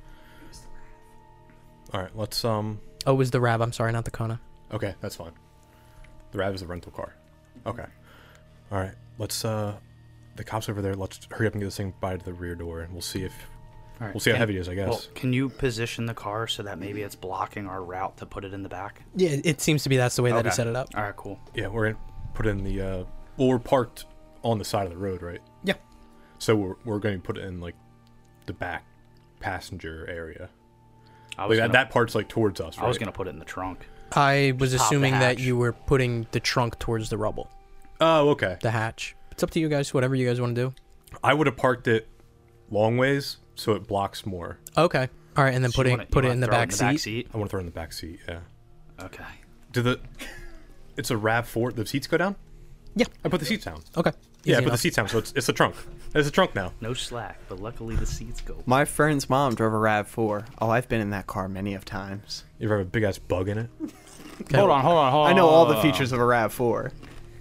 Speaker 3: All right, let's
Speaker 2: Oh, it was the Rab. I'm sorry, not the Kona.
Speaker 3: Okay, that's fine. The Rav is a rental car. Okay. All right, let's the cops over there. Let's hurry up and get this thing by to the rear door, and we'll see if
Speaker 5: All right.
Speaker 3: we'll see how heavy it is. I guess.
Speaker 5: Well, can you position the car so that maybe it's blocking our route to put it in the back?
Speaker 2: Yeah, it seems to be that's the way that he
Speaker 5: Okay.
Speaker 2: set it up.
Speaker 5: All right, cool.
Speaker 3: Yeah, we're gonna put in the. Well, we're parked on the side of the road, right?
Speaker 2: Yeah.
Speaker 3: So we're going to put it in like the back passenger area.
Speaker 5: That
Speaker 3: that part's like towards us, right?
Speaker 5: I was gonna put it in the trunk.
Speaker 2: I was
Speaker 5: Just pop the
Speaker 2: assuming that
Speaker 5: hatch.
Speaker 2: you were putting the trunk towards the rubble,
Speaker 3: Oh, okay.
Speaker 2: the hatch. It's up to you guys. Whatever you guys want to do.
Speaker 3: I would have parked it long ways so it blocks more.
Speaker 2: Okay. All right, and then
Speaker 5: So you
Speaker 2: put it
Speaker 5: wanna
Speaker 2: in the
Speaker 5: throw
Speaker 2: back seat.
Speaker 3: I want to throw it in the back seat, yeah.
Speaker 5: Okay.
Speaker 3: It's a RAV4. The seats go down?
Speaker 2: Yeah.
Speaker 3: I put the seats down.
Speaker 2: Okay.
Speaker 3: Yeah, I
Speaker 2: Easy
Speaker 3: put the
Speaker 2: enough.
Speaker 3: seats down, so it's the trunk. It's a trunk now.
Speaker 5: No slack, but luckily the seats go.
Speaker 6: My friend's mom drove a RAV4. Oh, I've been in that car many of times.
Speaker 3: You ever have a big ass bug in it?
Speaker 2: Okay.
Speaker 5: Hold on.
Speaker 6: I know all the features of a RAV4.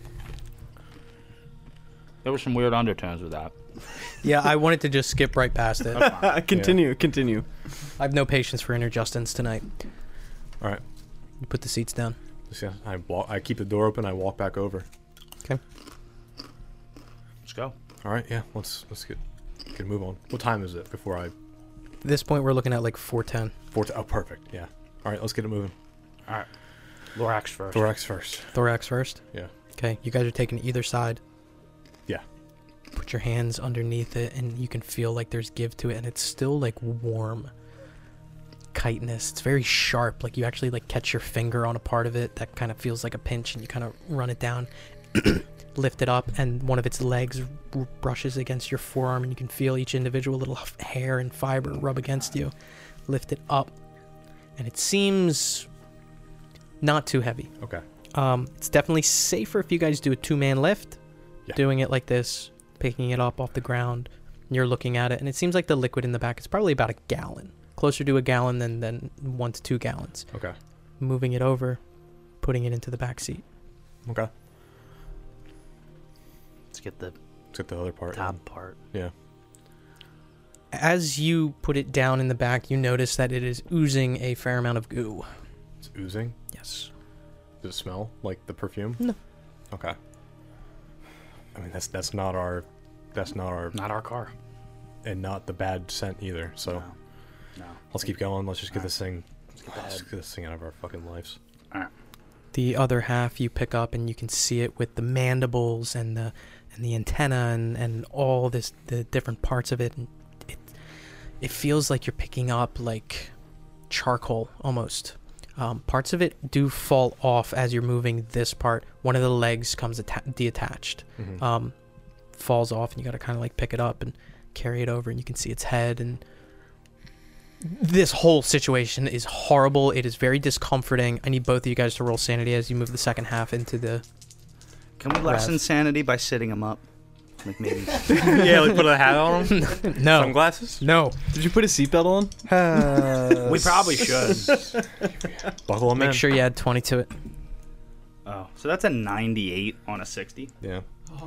Speaker 5: There were some weird undertones with that.
Speaker 2: Yeah, I wanted to just skip right past it.
Speaker 6: Continue.
Speaker 2: I have no patience for inner Justins tonight.
Speaker 3: All right.
Speaker 2: You put the seats down.
Speaker 3: So, yeah, I keep the door open. I walk back over.
Speaker 2: Okay.
Speaker 5: Let's go.
Speaker 3: All right. Yeah. Let's get a move on. What time is it before I?
Speaker 2: At this point, we're looking at like 4:10.
Speaker 3: Oh, perfect. Yeah. All right. Let's get it moving.
Speaker 5: All right. Lorax first.
Speaker 3: Thorax first.
Speaker 2: Thorax first.
Speaker 3: Yeah.
Speaker 2: Okay. You guys are taking either side.
Speaker 3: Yeah.
Speaker 2: Put your hands underneath it, and you can feel like there's give to it, and it's still like warm chitinous. It's very sharp. Like you actually like catch your finger on a part of it that kind of feels like a pinch, and you kind of run it down, lift it up, and one of its legs brushes against your forearm, and you can feel each individual little hair and fiber rub against you. Lift it up, and it seems not too heavy.
Speaker 3: Okay.
Speaker 2: It's definitely safer if you guys do a 2-man lift.
Speaker 3: Yeah.
Speaker 2: Doing it like this, picking it up off the ground. You're looking at it, and it seems like the liquid in the back is probably about a gallon. Closer to a gallon than 1 to 2 gallons.
Speaker 3: Okay.
Speaker 2: Moving it over, putting it into the back seat.
Speaker 3: Okay.
Speaker 5: Let's get the
Speaker 3: Let's get the other part.
Speaker 5: top part.
Speaker 3: Yeah.
Speaker 2: As you put it down in the back, you notice that it is oozing a fair amount of goo.
Speaker 3: It's oozing.
Speaker 2: Yes.
Speaker 3: Does it smell like the perfume?
Speaker 2: No.
Speaker 3: Okay. I mean, that's not our
Speaker 5: Not our car.
Speaker 3: and not the bad scent either. So
Speaker 5: No.
Speaker 3: let's keep going. Let's just get this thing.
Speaker 5: Let's
Speaker 3: Let's get this thing out of our fucking lives.
Speaker 2: The other half you pick up, and you can see it with the mandibles and the antenna and all the different parts of it. And it feels like you're picking up like charcoal almost. Parts of it do fall off as you're moving this part. One of the legs comes detached,
Speaker 3: Mhm.
Speaker 2: falls off, and you got to kind of like pick it up and carry it over, and you can see its head. And this whole situation is horrible. It is very discomforting. I need both of you guys to roll sanity as you move the second half into the...
Speaker 5: Can we lessen sanity by sitting him up? Like maybe.
Speaker 3: Yeah, like put a hat on him.
Speaker 2: No.
Speaker 3: Sunglasses.
Speaker 2: No.
Speaker 6: Did you put a seatbelt on?
Speaker 5: We probably should.
Speaker 3: Buckle him in.
Speaker 2: Make sure you add 20 to it.
Speaker 5: Oh, so that's a 98 on a 60?
Speaker 3: Yeah.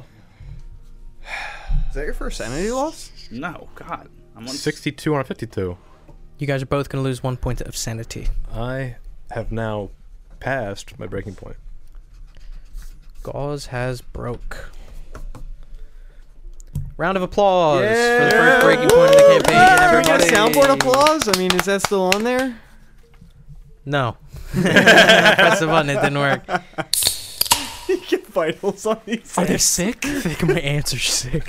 Speaker 6: Is that your first sanity loss?
Speaker 5: No, God. I'm on
Speaker 3: 62 on a 52.
Speaker 2: You guys are both going to lose 1 point of sanity.
Speaker 3: I have now passed my breaking point.
Speaker 2: Gauze has broke. Round of applause for the first breaking point of the campaign,
Speaker 6: Can we get
Speaker 2: everybody.
Speaker 6: a soundboard applause? I mean, is that still on there?
Speaker 2: No. Press the button, it didn't work.
Speaker 6: You get vitals on these.
Speaker 2: Are they sick? I think my ants are sick.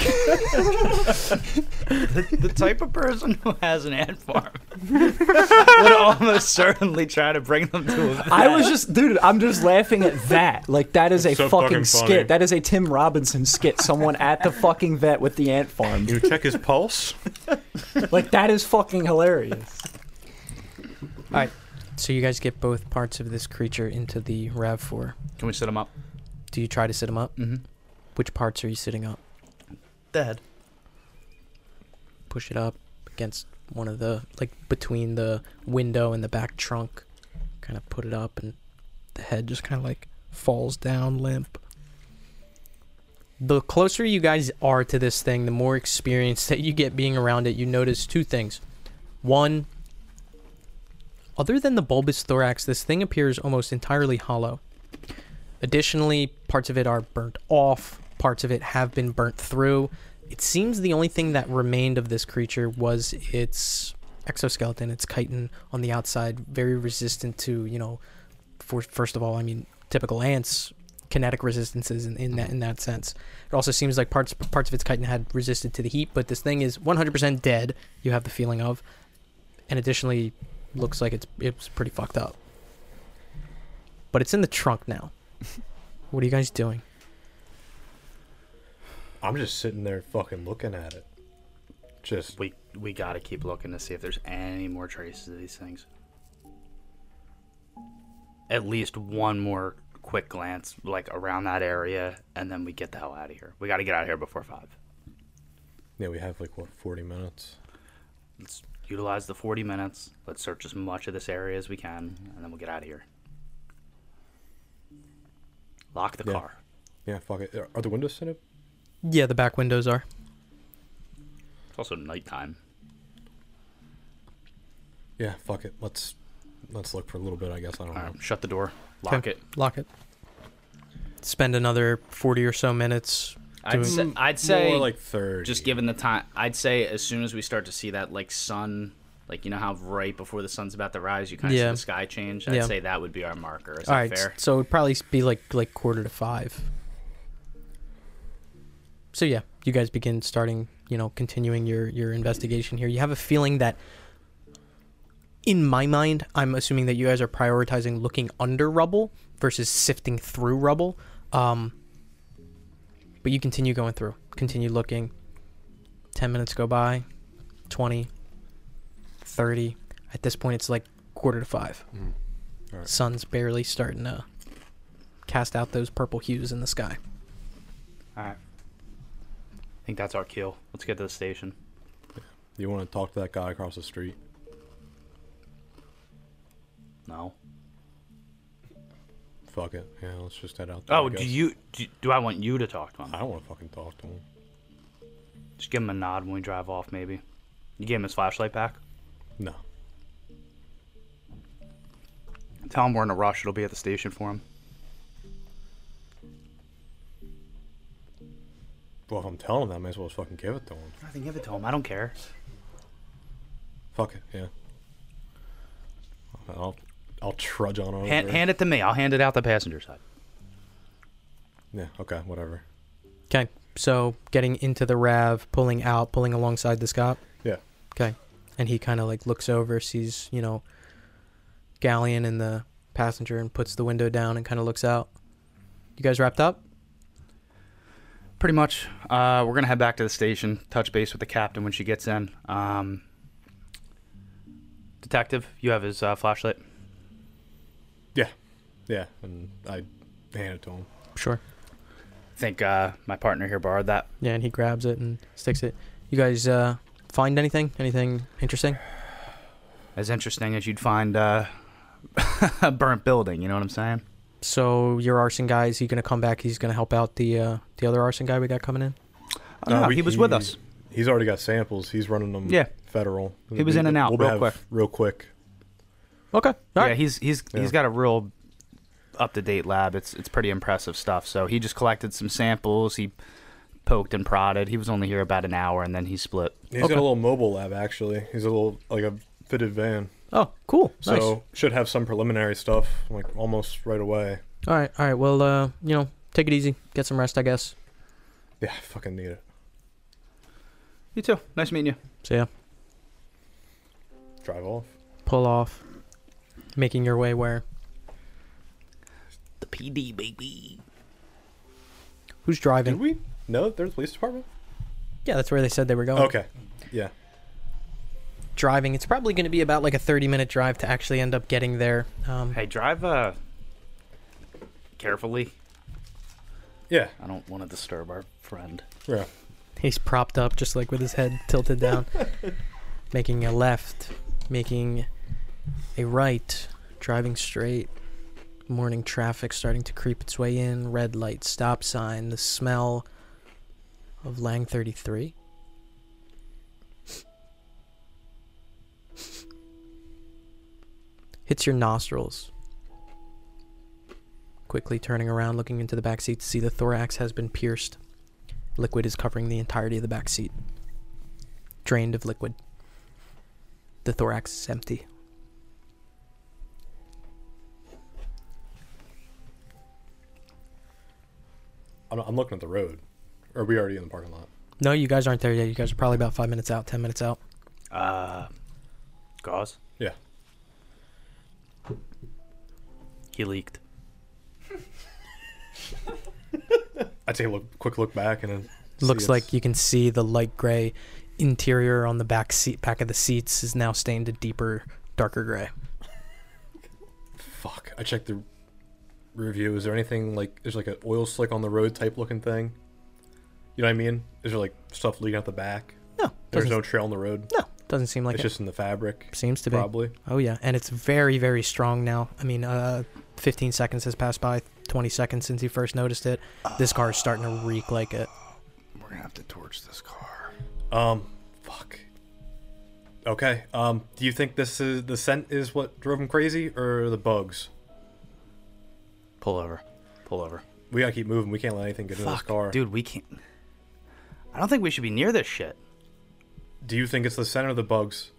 Speaker 5: the type of person who has an ant farm would almost certainly try to bring them to a vet.
Speaker 7: I was just, dude, I'm just laughing at that. Like, that is a
Speaker 3: So
Speaker 7: fucking
Speaker 3: fucking funny.
Speaker 7: skit. That is a Tim Robinson skit. Someone at the fucking vet with the ant farm.
Speaker 3: You check his pulse.
Speaker 7: Like, that is fucking hilarious.
Speaker 2: Alright, so you guys get both parts of this creature into the RAV4.
Speaker 5: Can we sit him up?
Speaker 2: Do you try to sit him up?
Speaker 5: Mm-hmm.
Speaker 2: Which parts are you sitting up?
Speaker 5: The head.
Speaker 2: Push it up against one of the, like, between the window and the back trunk. Kind of put it up, and the head just kind of, like, falls down limp. The closer you guys are to this thing, the more experience that you get being around it, you notice 2 things. One, other than the bulbous thorax, this thing appears almost entirely hollow. Additionally, parts of it are burnt off, parts of it have been burnt through. It seems the only thing that remained of this creature was its exoskeleton, its chitin on the outside, very resistant to, you know, first of all, I mean, typical ants kinetic resistances in that sense. It also seems like parts of its chitin had resisted to the heat, but this thing is 100% dead. You have the feeling of, and additionally, looks like it's pretty fucked up. But it's in the trunk now. What are you guys doing?
Speaker 3: I'm just sitting there fucking looking at it. Just
Speaker 5: We gotta keep looking to see if there's any more traces of these things. At least one more quick glance, like around that area, and then we get the hell out of here. We gotta get out of here before 5.
Speaker 3: yeah, we have like what 40 minutes.
Speaker 5: Let's utilize the 40 minutes. Let's search as much of this area as we can, and then we'll get out of here. Lock the car.
Speaker 3: Yeah, fuck it. Are the windows tinted?
Speaker 2: Yeah, the back windows are.
Speaker 5: It's also nighttime.
Speaker 3: Yeah, fuck it. Let's look for a little bit. I guess I don't
Speaker 5: All
Speaker 3: know.
Speaker 5: right, shut the door. Lock it.
Speaker 2: Lock it. Spend another 40 or so minutes.
Speaker 5: I'd say
Speaker 3: more like 30.
Speaker 5: just given the time. I'd say as soon as we start to see that like sun, like you know how right before the sun's about to rise, you kind of see the sky change. I'd say that would be our marker. Is that fair?
Speaker 2: So it'd probably be like 4:45. So yeah, you guys begin continuing your investigation here. You have a feeling that, in my mind, I'm assuming that you guys are prioritizing looking under rubble versus sifting through rubble. But you continue going through, continue looking. 10 minutes go by, 20, 30. At this point, it's like 4:45.
Speaker 3: All right.
Speaker 2: Sun's barely starting to cast out those purple hues in the sky.
Speaker 5: All right. I think that's our kill. Let's get to the station.
Speaker 3: You want to talk to that guy across the street?
Speaker 5: No.
Speaker 3: Fuck it. Yeah, let's just head out there.
Speaker 5: Oh,
Speaker 3: I guess.
Speaker 5: do I want you to talk to him?
Speaker 3: I don't want to fucking talk to him.
Speaker 5: Just give him a nod when we drive off, maybe. You gave him his flashlight back?
Speaker 3: No.
Speaker 5: Tell him we're in a rush. It'll be at the station for him.
Speaker 3: Well, if I'm telling him that, I may as well just fucking give it to him.
Speaker 5: I think give it to him. I don't care.
Speaker 3: Fuck it, yeah. I'll trudge on over.
Speaker 5: Hand it to me. I'll hand it out the passenger side.
Speaker 3: Yeah, okay, whatever.
Speaker 2: Okay, so getting into the RAV, pulling alongside the Scott.
Speaker 3: Yeah.
Speaker 2: Okay, and he kind of like looks over, sees Galleon in the passenger, and puts the window down and kind of looks out. You guys wrapped up?
Speaker 5: Pretty much. We're going to head back to the station, touch base with the captain when she gets in. Detective, you have his flashlight?
Speaker 3: Yeah, and I hand it to him.
Speaker 2: Sure.
Speaker 5: I think my partner here borrowed that.
Speaker 2: Yeah, and he grabs it and sticks it. You guys find anything? Anything interesting?
Speaker 5: As interesting as you'd find a burnt building, you know what I'm saying?
Speaker 2: So your arson guy, is he going to come back? He's going to help out the other arson guy we got coming in?
Speaker 5: No, he was with us.
Speaker 3: He's already got samples. He's running them federal.
Speaker 5: He was in and out
Speaker 3: real quick.
Speaker 2: Okay. All
Speaker 5: yeah,
Speaker 2: right.
Speaker 5: he's got a real up-to-date lab. It's pretty impressive stuff. So he just collected some samples. He poked and prodded. He was only here about an hour, and then he split.
Speaker 3: He's got a little mobile lab, actually. He's a little, like a fitted van.
Speaker 2: Oh, cool.
Speaker 3: So
Speaker 2: Nice.
Speaker 3: should have some preliminary stuff, like almost right away.
Speaker 2: All right. Well, take it easy. Get some rest, I guess.
Speaker 3: Yeah, I fucking need it.
Speaker 5: You too. Nice meeting you.
Speaker 2: So yeah,
Speaker 3: Drive off.
Speaker 2: pull off, making your way where?
Speaker 5: The PD, baby.
Speaker 2: Who's driving?
Speaker 3: Did we know that there's a police department?
Speaker 2: Yeah, that's where they said they were going.
Speaker 3: Okay. Yeah.
Speaker 2: Driving. It's probably going to be about like a 30-minute drive to actually end up getting there.
Speaker 5: Hey, drive carefully.
Speaker 3: Yeah.
Speaker 5: I don't want to disturb our friend.
Speaker 3: Yeah.
Speaker 2: He's propped up just like with his head tilted down. Making a left. Making a right. Driving straight. Morning traffic starting to creep its way in. Red light, stop sign. The smell of Lang 33. Hits your nostrils. Quickly turning around, looking into the back seat to see the thorax has been pierced. Liquid is covering the entirety of the back seat. Drained of liquid. The thorax is empty.
Speaker 3: I'm looking at the road. Or are we already in the parking lot?
Speaker 2: No, you guys aren't there yet. You guys are probably about 5 minutes out, 10 minutes out.
Speaker 5: Gauze?
Speaker 3: Yeah.
Speaker 5: He leaked.
Speaker 3: I take a quick look back and then
Speaker 2: Looks like you can see the light gray interior on the back of the seats is now stained a deeper, darker gray.
Speaker 3: Fuck. I checked the review. Is there anything like there's like an oil slick on the road type looking thing? You know what I mean? Is there like stuff leaking out the back?
Speaker 2: No.
Speaker 3: There's no trail on the road?
Speaker 2: No. Doesn't seem like
Speaker 3: it's
Speaker 2: it.
Speaker 3: just in the fabric.
Speaker 2: Seems to be.
Speaker 3: Probably.
Speaker 2: Oh yeah, and it's very, very strong now. I mean, 15 seconds has passed by, 20 seconds since you first noticed it. This car is starting to reek like it.
Speaker 10: We're gonna have to torch this car.
Speaker 3: Fuck. Okay. Do you think the scent is what drove him crazy, or the bugs?
Speaker 5: Pull over.
Speaker 3: We gotta keep moving. We can't let anything get into this car.
Speaker 5: Dude, we can't. I don't think we should be near this shit.
Speaker 3: Do you think it's the scent or the bugs?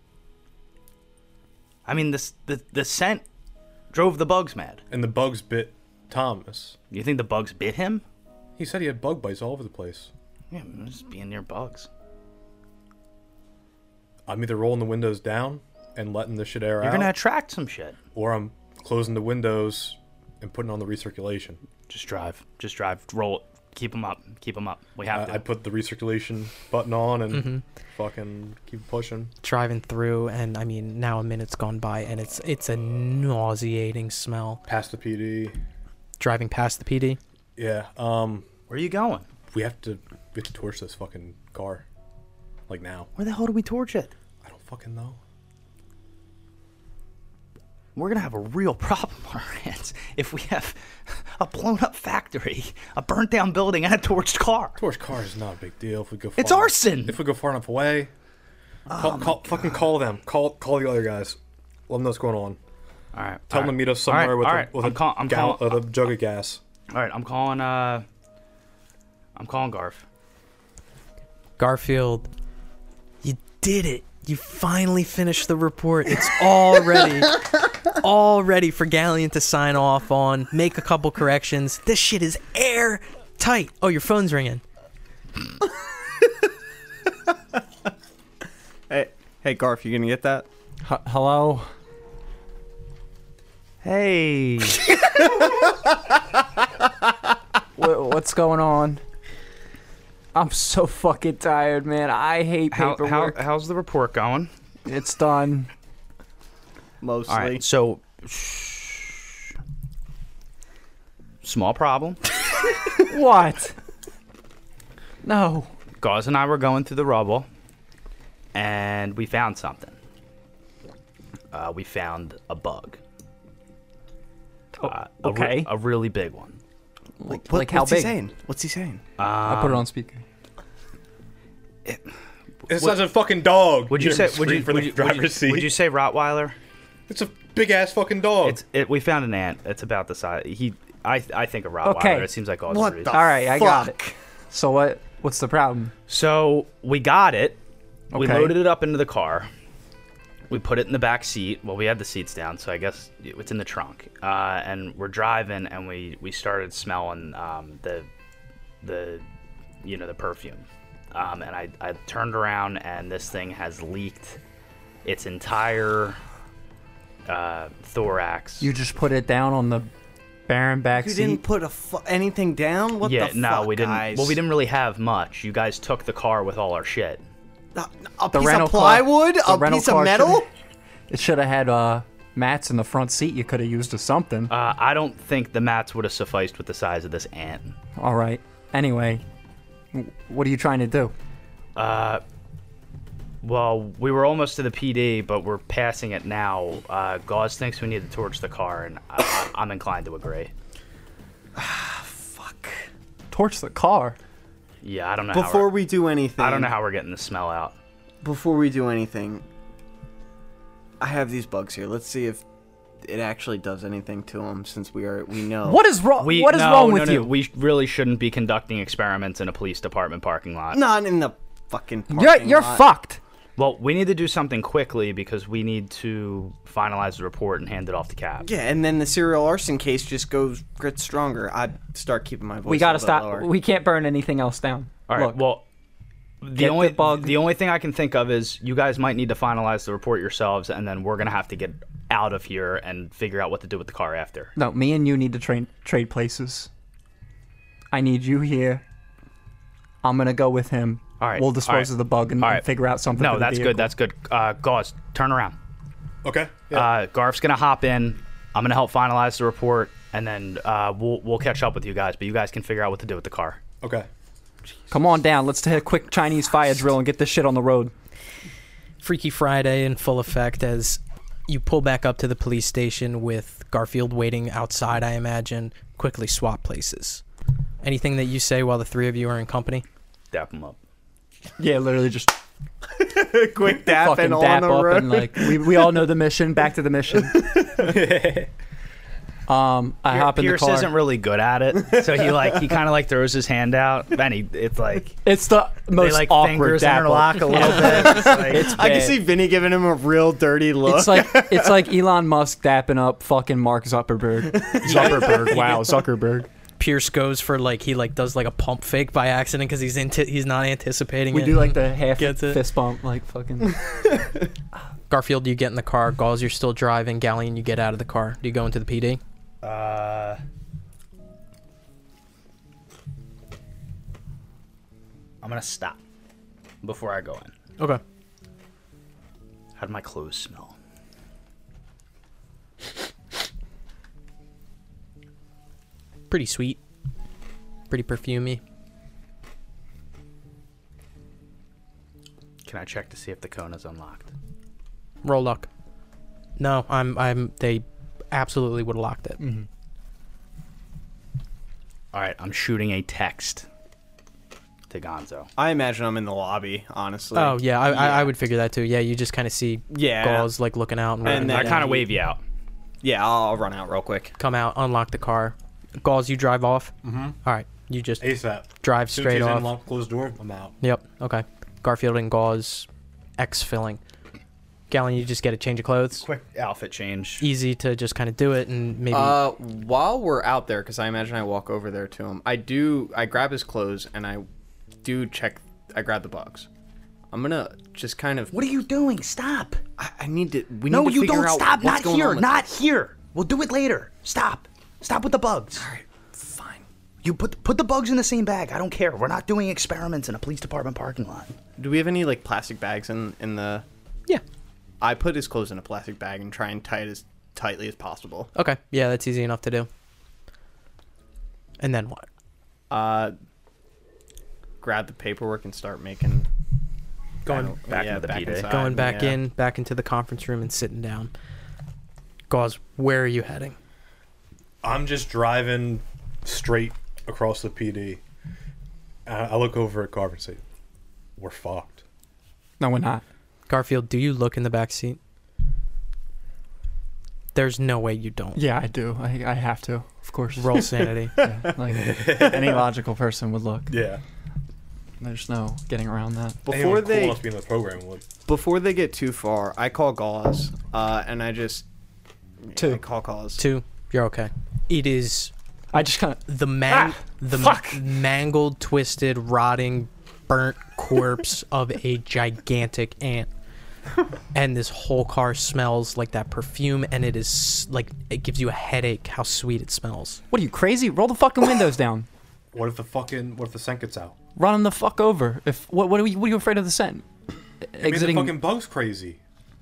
Speaker 5: I mean, the scent drove the bugs mad.
Speaker 3: And the bugs bit Thomas.
Speaker 5: You think the bugs bit him?
Speaker 3: He said he had bug bites all over the place.
Speaker 5: Yeah, just being near bugs.
Speaker 3: I'm either rolling the windows down and letting the shit air out.
Speaker 5: You're gonna attract some shit.
Speaker 3: Or I'm closing the windows and putting on the recirculation.
Speaker 5: Just drive. Roll it. Keep them up. We have to.
Speaker 3: I put the recirculation button on and fucking keep pushing.
Speaker 2: Driving through, and I mean, now a minute's gone by, and it's a nauseating smell.
Speaker 3: Past the PD.
Speaker 2: Driving past the PD?
Speaker 3: Yeah.
Speaker 5: Where are you going?
Speaker 3: We have to torch this fucking car. Like now.
Speaker 5: Where the hell do we torch it?
Speaker 3: I don't fucking know.
Speaker 5: We're gonna have a real problem on our hands if we have a blown up factory, a burnt down building, and a torched car.
Speaker 3: Torched car is not a big deal if we go.
Speaker 5: It's arson.
Speaker 3: If we go far enough away, call them. Call the other guys. Let them know what's going on.
Speaker 5: All right.
Speaker 3: Tell them to meet us somewhere with a jug of gas.
Speaker 5: All right. I'm calling Garf.
Speaker 2: Garfield, you did it. You finally finished the report. It's all ready for Galleon to sign off on, make a couple corrections. This shit is airtight. Oh, your phone's ringing.
Speaker 6: Hey, Garf, you gonna get that?
Speaker 7: Hello?
Speaker 6: Hey.
Speaker 7: What's going on? I'm so fucking tired, man. I hate paperwork.
Speaker 5: How's the report going?
Speaker 7: It's done.
Speaker 6: Mostly.
Speaker 5: All right, so small problem.
Speaker 7: What? No.
Speaker 5: Gauze and I were going through the rubble, and we found something. We found a bug.
Speaker 7: Okay.
Speaker 5: A really big one.
Speaker 7: Like how big?
Speaker 6: What's he saying?
Speaker 7: I put it on speaker.
Speaker 3: It's such a fucking dog.
Speaker 5: Would you say?
Speaker 3: Would you
Speaker 5: Rottweiler?
Speaker 3: It's a big ass fucking dog.
Speaker 5: We found an ant. It's about the size. I think a Rottweiler.
Speaker 7: Okay.
Speaker 5: It seems like all
Speaker 6: What
Speaker 5: the
Speaker 6: the
Speaker 7: All right, I got it.
Speaker 6: fuck?
Speaker 7: So what's the problem?
Speaker 5: So we got it. We
Speaker 7: Okay.
Speaker 5: loaded it up into the car. We put it in the back seat. Well, we had the seats down, so I guess it's in the trunk. And we're driving, and we started smelling the perfume. And I turned around, and this thing has leaked its entire thorax.
Speaker 7: You just put it down on the barren back
Speaker 6: You
Speaker 7: seat?
Speaker 6: didn't put anything down? What the fuck,
Speaker 5: we didn't.
Speaker 6: guys?
Speaker 5: Well, we didn't really have much. You guys took the car with all our shit.
Speaker 6: A
Speaker 7: The
Speaker 6: piece
Speaker 7: rental
Speaker 6: of plywood?
Speaker 7: car-
Speaker 6: A
Speaker 7: the rental
Speaker 6: piece of
Speaker 7: car
Speaker 6: metal?
Speaker 7: should've- It should have had mats in the front seat you could have used or something.
Speaker 5: I don't think the mats would have sufficed with the size of this ant.
Speaker 7: All right. Anyway, what are you trying to do?
Speaker 5: Well, we were almost to the PD, but we're passing it now. Gauze thinks we need to torch the car, and I'm inclined to agree.
Speaker 6: Fuck.
Speaker 7: Torch the car?
Speaker 5: Yeah, I don't know.
Speaker 6: Before we do anything.
Speaker 5: I don't know how we're getting the smell out.
Speaker 6: Before we do anything, I have these bugs here. Let's see if it actually does anything to them, since we know.
Speaker 7: What is wrong? What is wrong with you?
Speaker 5: We really shouldn't be conducting experiments in a police department parking lot.
Speaker 6: Not in the fucking parking
Speaker 7: You're
Speaker 6: lot.
Speaker 7: fucked.
Speaker 5: Well, we need to do something quickly because we need to finalize the report and hand it off to Cap.
Speaker 6: Yeah, and then the serial arson case just gets stronger. I'd start keeping my voice.
Speaker 7: We gotta
Speaker 6: a little bit
Speaker 7: stop.
Speaker 6: lower.
Speaker 7: We can't burn anything else down.
Speaker 5: All right.
Speaker 7: Look,
Speaker 5: Well,
Speaker 7: get the bug.
Speaker 5: the only thing I can think of is you guys might need to finalize the report yourselves, and then we're gonna have to get out of here and figure out what to do with the car after.
Speaker 7: no, me and you need to trade places. I need you here. I'm gonna go with him.
Speaker 5: All right.
Speaker 7: We'll dispose of the bug and,
Speaker 5: All
Speaker 7: and
Speaker 5: right.
Speaker 7: figure out something.
Speaker 5: No,
Speaker 7: for the
Speaker 5: that's
Speaker 7: vehicle.
Speaker 5: good. That's good. Gauze, turn around.
Speaker 3: Okay. Yeah.
Speaker 5: Garf's gonna hop in. I'm gonna help finalize the report, and then we'll catch up with you guys. But you guys can figure out what to do with the car.
Speaker 3: Okay.
Speaker 7: Come on down. Let's hit a quick Chinese fire drill and get this shit on the road.
Speaker 2: Freaky Friday in full effect as you pull back up to the police station with Garfield waiting outside, I imagine. Quickly swap places. Anything that you say while the three of you are in company?
Speaker 5: Dap him up.
Speaker 7: Yeah, literally just
Speaker 6: quick
Speaker 7: fucking
Speaker 6: dapping
Speaker 7: dap
Speaker 6: on the
Speaker 7: up
Speaker 6: road.
Speaker 7: and like we all know the mission. Back to the mission. I hop in the
Speaker 5: Pierce
Speaker 7: car.
Speaker 5: isn't really good at it, so he kind of like throws his hand out, and it's like
Speaker 7: It's the most
Speaker 5: they like
Speaker 7: awkward
Speaker 5: fingers
Speaker 7: dap
Speaker 5: interlock
Speaker 7: up.
Speaker 5: a little bit. It's like,
Speaker 7: It's
Speaker 6: I can
Speaker 7: bad.
Speaker 6: see Vinny giving him a real dirty look.
Speaker 7: It's like Elon Musk dapping up fucking Mark Zuckerberg. Zuckerberg. Wow, Zuckerberg.
Speaker 2: Pierce goes for he does like a pump fake by accident because he's not anticipating
Speaker 7: We
Speaker 2: it.
Speaker 7: do like the half
Speaker 2: Gets it.
Speaker 7: fist bump, like fucking.
Speaker 2: Garfield, you get in the car. Gauze, you're still driving. Galleon, you get out of the car. Do you go into the PD?
Speaker 5: I'm gonna stop before I go in.
Speaker 2: Okay.
Speaker 5: How do my clothes smell?
Speaker 2: Pretty sweet. Pretty perfumey.
Speaker 5: Can I check to see if the cone is unlocked?
Speaker 2: Roll luck. No, they absolutely would have locked it.
Speaker 7: Mm-hmm.
Speaker 5: All right, I'm shooting a text to Gonzo.
Speaker 6: I imagine I'm in the lobby, honestly.
Speaker 2: Oh yeah, I would figure that too. Yeah, you just kind of see Gauze looking out and
Speaker 6: And then
Speaker 5: I kind of wave you out.
Speaker 6: Yeah, I'll run out real quick.
Speaker 2: come out, unlock the car. Gauze, you drive off.
Speaker 3: Mm-hmm.
Speaker 2: All right, you just
Speaker 3: ASAP.
Speaker 2: drive
Speaker 3: Soon
Speaker 2: straight
Speaker 3: as he's
Speaker 2: off.
Speaker 3: unlocked, closed door, I'm out.
Speaker 2: Yep. Okay. Garfield and Gauze, X-filling. Galleon, you just get a change of clothes.
Speaker 5: Quick outfit change.
Speaker 2: Easy to just kind of do it and maybe.
Speaker 6: While we're out there, because I imagine I walk over there to him, I grab his clothes and I grab the bugs. I'm gonna just kind of.
Speaker 5: What are you doing? Stop.
Speaker 6: I need to. We
Speaker 5: No,
Speaker 6: need to
Speaker 5: you
Speaker 6: figure
Speaker 5: don't.
Speaker 6: out
Speaker 5: Stop.
Speaker 6: what's
Speaker 5: Not
Speaker 6: going
Speaker 5: here.
Speaker 6: on with
Speaker 5: Not
Speaker 6: this.
Speaker 5: here. We'll do it later. Stop. Stop with the bugs.
Speaker 6: All right, fine.
Speaker 5: You put the bugs in the same bag. I don't care. We're not doing experiments in a police department parking lot.
Speaker 6: Do we have any like plastic bags in the?
Speaker 2: Yeah.
Speaker 6: I put his clothes in a plastic bag and try and tie it as tightly as possible.
Speaker 2: Okay. Yeah, that's easy enough to do. And then what?
Speaker 6: Grab the paperwork and start making.
Speaker 2: Going
Speaker 5: back into the PD.
Speaker 6: inside,
Speaker 2: Going back
Speaker 6: yeah.
Speaker 2: in, back into the conference room and sitting down. Gauze, where are you heading?
Speaker 3: I'm just driving straight across the PD. I look over at Garvin and say, "We're fucked."
Speaker 7: No, we're not.
Speaker 2: Garfield, do you look in the back seat? There's no way you don't.
Speaker 7: Yeah, I do. I have to, of course.
Speaker 2: Roll sanity.
Speaker 7: Yeah, like any logical person would look.
Speaker 3: Yeah.
Speaker 7: There's no getting around that.
Speaker 6: Before
Speaker 3: Anyone cool
Speaker 6: they
Speaker 3: enough to be in the program would.
Speaker 6: before they get too far, I call Gauze, and I just
Speaker 7: Two.
Speaker 6: I call Gauze.
Speaker 2: 2, you're okay. It is
Speaker 7: I just kind of.
Speaker 2: the mangled, twisted, rotting, burnt corpse of a gigantic ant. And this whole car smells like that perfume, and it is like it gives you a headache how sweet it smells.
Speaker 7: What are you, crazy? Roll the fucking windows down.
Speaker 3: What if the scent gets out?
Speaker 7: Run them the fuck over. If what are you afraid of the scent?
Speaker 3: I mean, the fucking bug's crazy.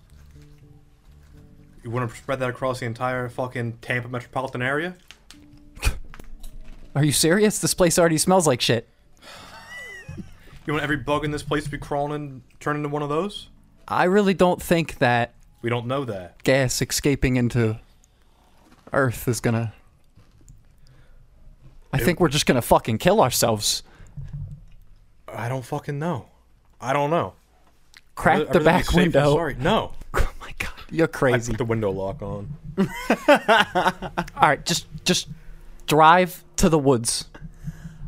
Speaker 3: You want to spread that across the entire fucking Tampa metropolitan area?
Speaker 7: Are you serious? This place already smells like shit.
Speaker 3: You want every bug in this place to be crawling and turn into one of those?
Speaker 7: I really don't think that
Speaker 3: We don't know that.
Speaker 7: gas escaping into Earth is gonna. I think we're just gonna fucking kill ourselves.
Speaker 3: I don't fucking know. I don't know.
Speaker 7: Crack
Speaker 3: I'd
Speaker 7: the
Speaker 3: rather be
Speaker 7: back
Speaker 3: safe than
Speaker 7: window.
Speaker 3: Sorry, no.
Speaker 7: Oh my god, you're
Speaker 3: I
Speaker 7: crazy.
Speaker 3: put the window lock on.
Speaker 7: All right, just drive to the woods.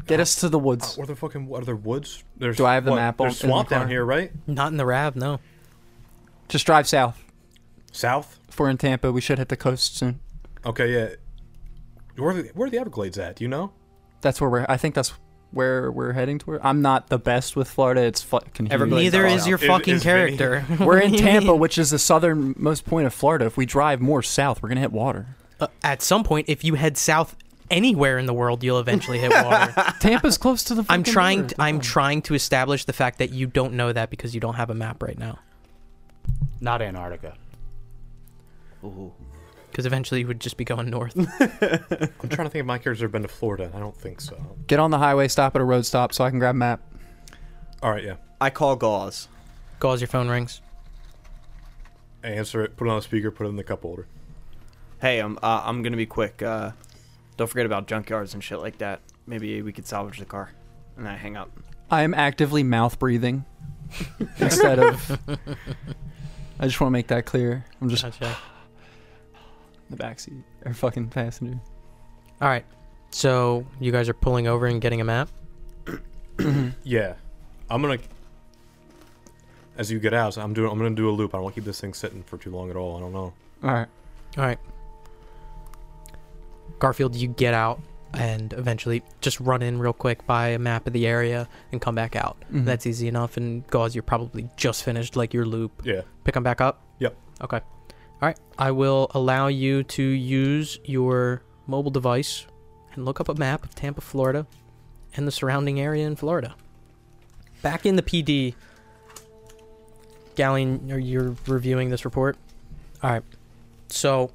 Speaker 7: Get us to the woods.
Speaker 3: Are there woods? There's,
Speaker 7: Do I have the map on?
Speaker 3: There's swamp down here, right?
Speaker 2: Not in the RAV, no.
Speaker 7: Just drive south.
Speaker 3: South?
Speaker 7: If we're in Tampa, we should hit the coast soon.
Speaker 3: Okay, yeah. Where are the Everglades at? Do you know?
Speaker 7: That's where I think that's where we're heading toward. I'm not the best with Florida. It's fucking huge.
Speaker 2: Neither is your fucking character.
Speaker 7: We're in Tampa, which is the southernmost point of Florida. If we drive more south, we're gonna hit water.
Speaker 2: At some point, if you head south anywhere in the world, you'll eventually hit water.
Speaker 7: Tampa's close to the.
Speaker 2: I'm trying to establish the fact that you don't know that because you don't have a map right now.
Speaker 5: Not Antarctica.
Speaker 2: Ooh. Because eventually you would just be going north.
Speaker 3: I'm trying to think if my character's ever been to Florida. I don't think so.
Speaker 7: Get on the highway, stop at a road stop so I can grab a map.
Speaker 3: All right, yeah.
Speaker 6: I call Gauze.
Speaker 2: Gauze, your phone rings.
Speaker 3: Answer it, put it on the speaker, put it in the cup holder.
Speaker 6: Hey, I'm gonna be quick. Don't forget about junkyards and shit like that. Maybe we could salvage the car. And I hang up.
Speaker 7: I am actively mouth breathing instead of. I just want to make that clear. I'm just
Speaker 2: Gotcha.
Speaker 7: the backseat or fucking passenger.
Speaker 2: All right. So you guys are pulling over and getting a map?
Speaker 3: Yeah. I'm gonna. As you get out, I'm gonna do a loop. I don't want to keep this thing sitting for too long at all. I don't know.
Speaker 7: All right.
Speaker 2: Garfield, you get out and eventually just run in real quick, buy a map of the area, and come back out.
Speaker 7: Mhm.
Speaker 2: That's easy enough. And Gauze, you're probably just finished like your loop.
Speaker 3: Yeah.
Speaker 2: Pick them back up?
Speaker 3: Yep.
Speaker 2: Okay. All right. I will allow you to use your mobile device and look up a map of Tampa, Florida, and the surrounding area in Florida. Back in the PD, Galleon, you're reviewing this report? All right. So,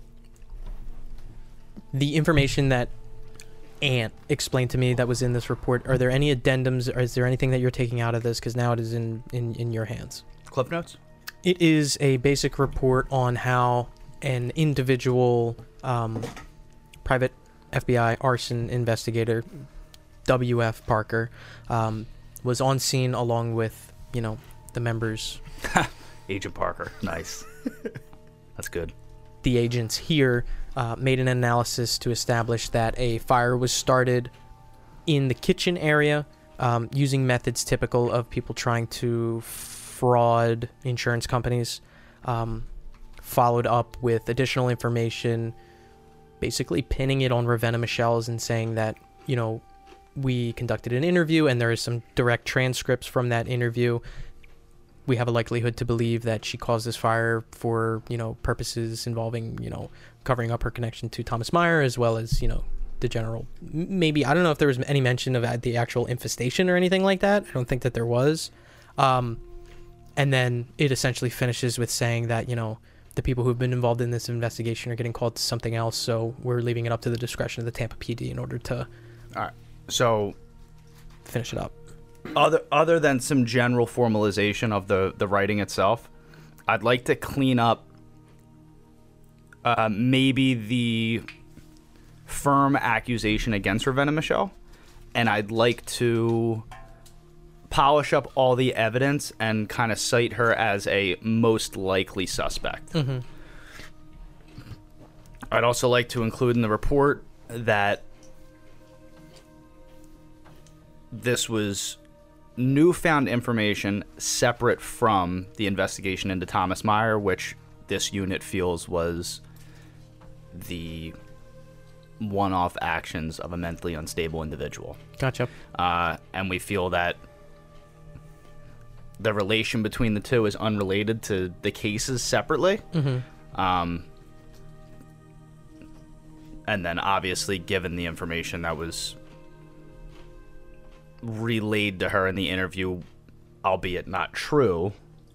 Speaker 2: the information that Ant explained to me that was in this report, are there any addendums, or is there anything that you're taking out of this? Because now it is in your hands.
Speaker 5: Clip notes?
Speaker 2: It is a basic report on how an individual private FBI arson investigator, W.F. Parker, was on scene along with, the members.
Speaker 5: Agent Parker. Nice. That's good.
Speaker 2: The agents here made an analysis to establish that a fire was started in the kitchen area using methods typical of people trying to fraud insurance companies, followed up with additional information, basically pinning it on Ravenna Michelle's and saying that, we conducted an interview and there is some direct transcripts from that interview. We have a likelihood to believe that she caused this fire for, purposes involving, covering up her connection to Thomas Meyer, as well as, the general, maybe, I don't know if there was any mention of the actual infestation or anything like that. I don't think that there was. And then it essentially finishes with saying that, the people who've been involved in this investigation are getting called to something else. So we're leaving it up to the discretion of the Tampa PD in order to
Speaker 5: All right. So
Speaker 2: finish it up.
Speaker 5: Other than some general formalization of the writing itself, I'd like to clean up maybe the firm accusation against Ravenna Michelle, and I'd like to polish up all the evidence and kind of cite her as a most likely suspect.
Speaker 2: Mm-hmm.
Speaker 5: I'd also like to include in the report that this was newfound information separate from the investigation into Thomas Meyer, which this unit feels was the one-off actions of a mentally unstable individual.
Speaker 2: Gotcha.
Speaker 5: And we feel that the relation between the two is unrelated to the cases separately.
Speaker 2: Mm-hmm.
Speaker 5: And then obviously, given the information that was relayed to her in the interview, albeit not true,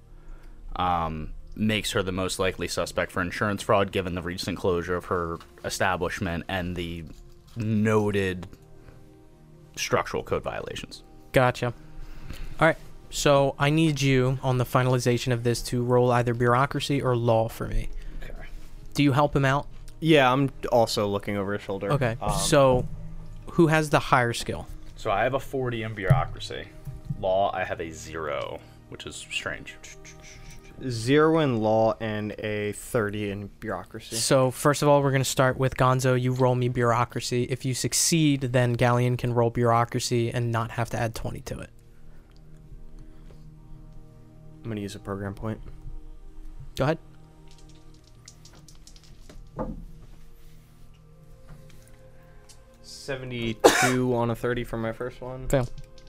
Speaker 5: makes her the most likely suspect for insurance fraud, given the recent closure of her establishment and the noted structural code violations.
Speaker 2: Gotcha. All right. So I need you on the finalization of this to roll either bureaucracy or law for me.
Speaker 5: Okay.
Speaker 2: Do you help him out?
Speaker 6: Yeah, I'm also looking over his shoulder.
Speaker 2: Okay. So who has the higher skill?
Speaker 5: So I have a 40 in bureaucracy. Law, I have a 0, which is strange.
Speaker 6: 0 in law and a 30 in bureaucracy.
Speaker 2: So first of all, we're going to start with Gonzo. You roll me bureaucracy. If you succeed, then Galleon can roll bureaucracy and not have to add 20 to it.
Speaker 6: I'm going to use a program point.
Speaker 2: Go ahead.
Speaker 6: $72 on a 30 for my first one.
Speaker 2: Fail.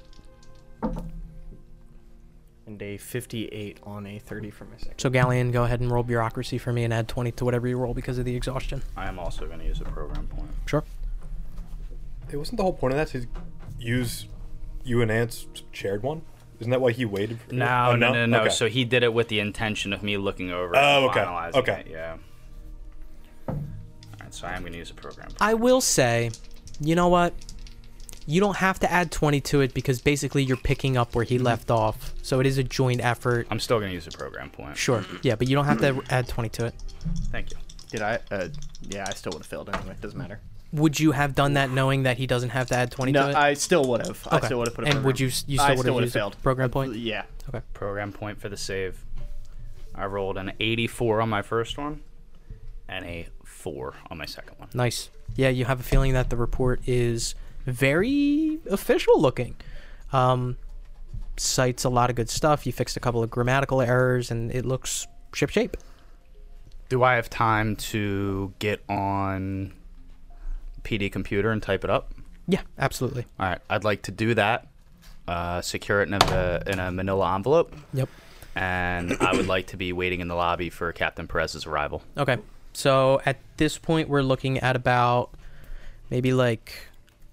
Speaker 6: And a 58 on a 30 for my second.
Speaker 2: So Galleon, go ahead and roll bureaucracy for me and add 20 to whatever you roll because of the exhaustion.
Speaker 5: I am also going to use a program point.
Speaker 2: Sure.
Speaker 3: It wasn't the whole point of that to use you and Ant's shared one? Isn't that why he waited for
Speaker 5: No.
Speaker 3: Okay.
Speaker 5: So he did it with the intention of me looking over
Speaker 3: Oh,
Speaker 5: and
Speaker 3: okay.
Speaker 5: finalizing
Speaker 3: Okay.
Speaker 5: it. Yeah. All right, so I am going to use a program point.
Speaker 2: I will say, you know what? You don't have to add 20 to it because basically you're picking up where he left off. So it is a joint effort.
Speaker 5: I'm still going to use a program point.
Speaker 2: Sure. Yeah, but you don't have to add 20 to it.
Speaker 5: Thank you.
Speaker 6: Did I? Yeah, I still would have failed anyway. Doesn't matter.
Speaker 2: Would you have done that knowing that he doesn't have to add 20
Speaker 6: No,
Speaker 2: to it?
Speaker 6: I still would have. I
Speaker 2: Okay.
Speaker 6: still would have put a
Speaker 2: And
Speaker 6: program.
Speaker 2: would you
Speaker 6: I
Speaker 2: still
Speaker 6: still
Speaker 2: would have
Speaker 6: would've
Speaker 2: used a
Speaker 6: failed.
Speaker 2: program point?
Speaker 6: Yeah.
Speaker 2: Okay.
Speaker 5: Program point for the save. I rolled an 84 on my first one and a 4 on my second one.
Speaker 2: Nice. Yeah, you have a feeling that the report is very official looking. Cites a lot of good stuff. You fixed a couple of grammatical errors, and it looks shipshape.
Speaker 5: Do I have time to get on PD computer and type it up?
Speaker 2: Yeah, absolutely.
Speaker 5: All right, I'd like to do that. Secure it in a manila envelope.
Speaker 2: Yep.
Speaker 5: And I would like to be waiting in the lobby for Captain Perez's arrival.
Speaker 2: Okay. So at this point, we're looking at about maybe like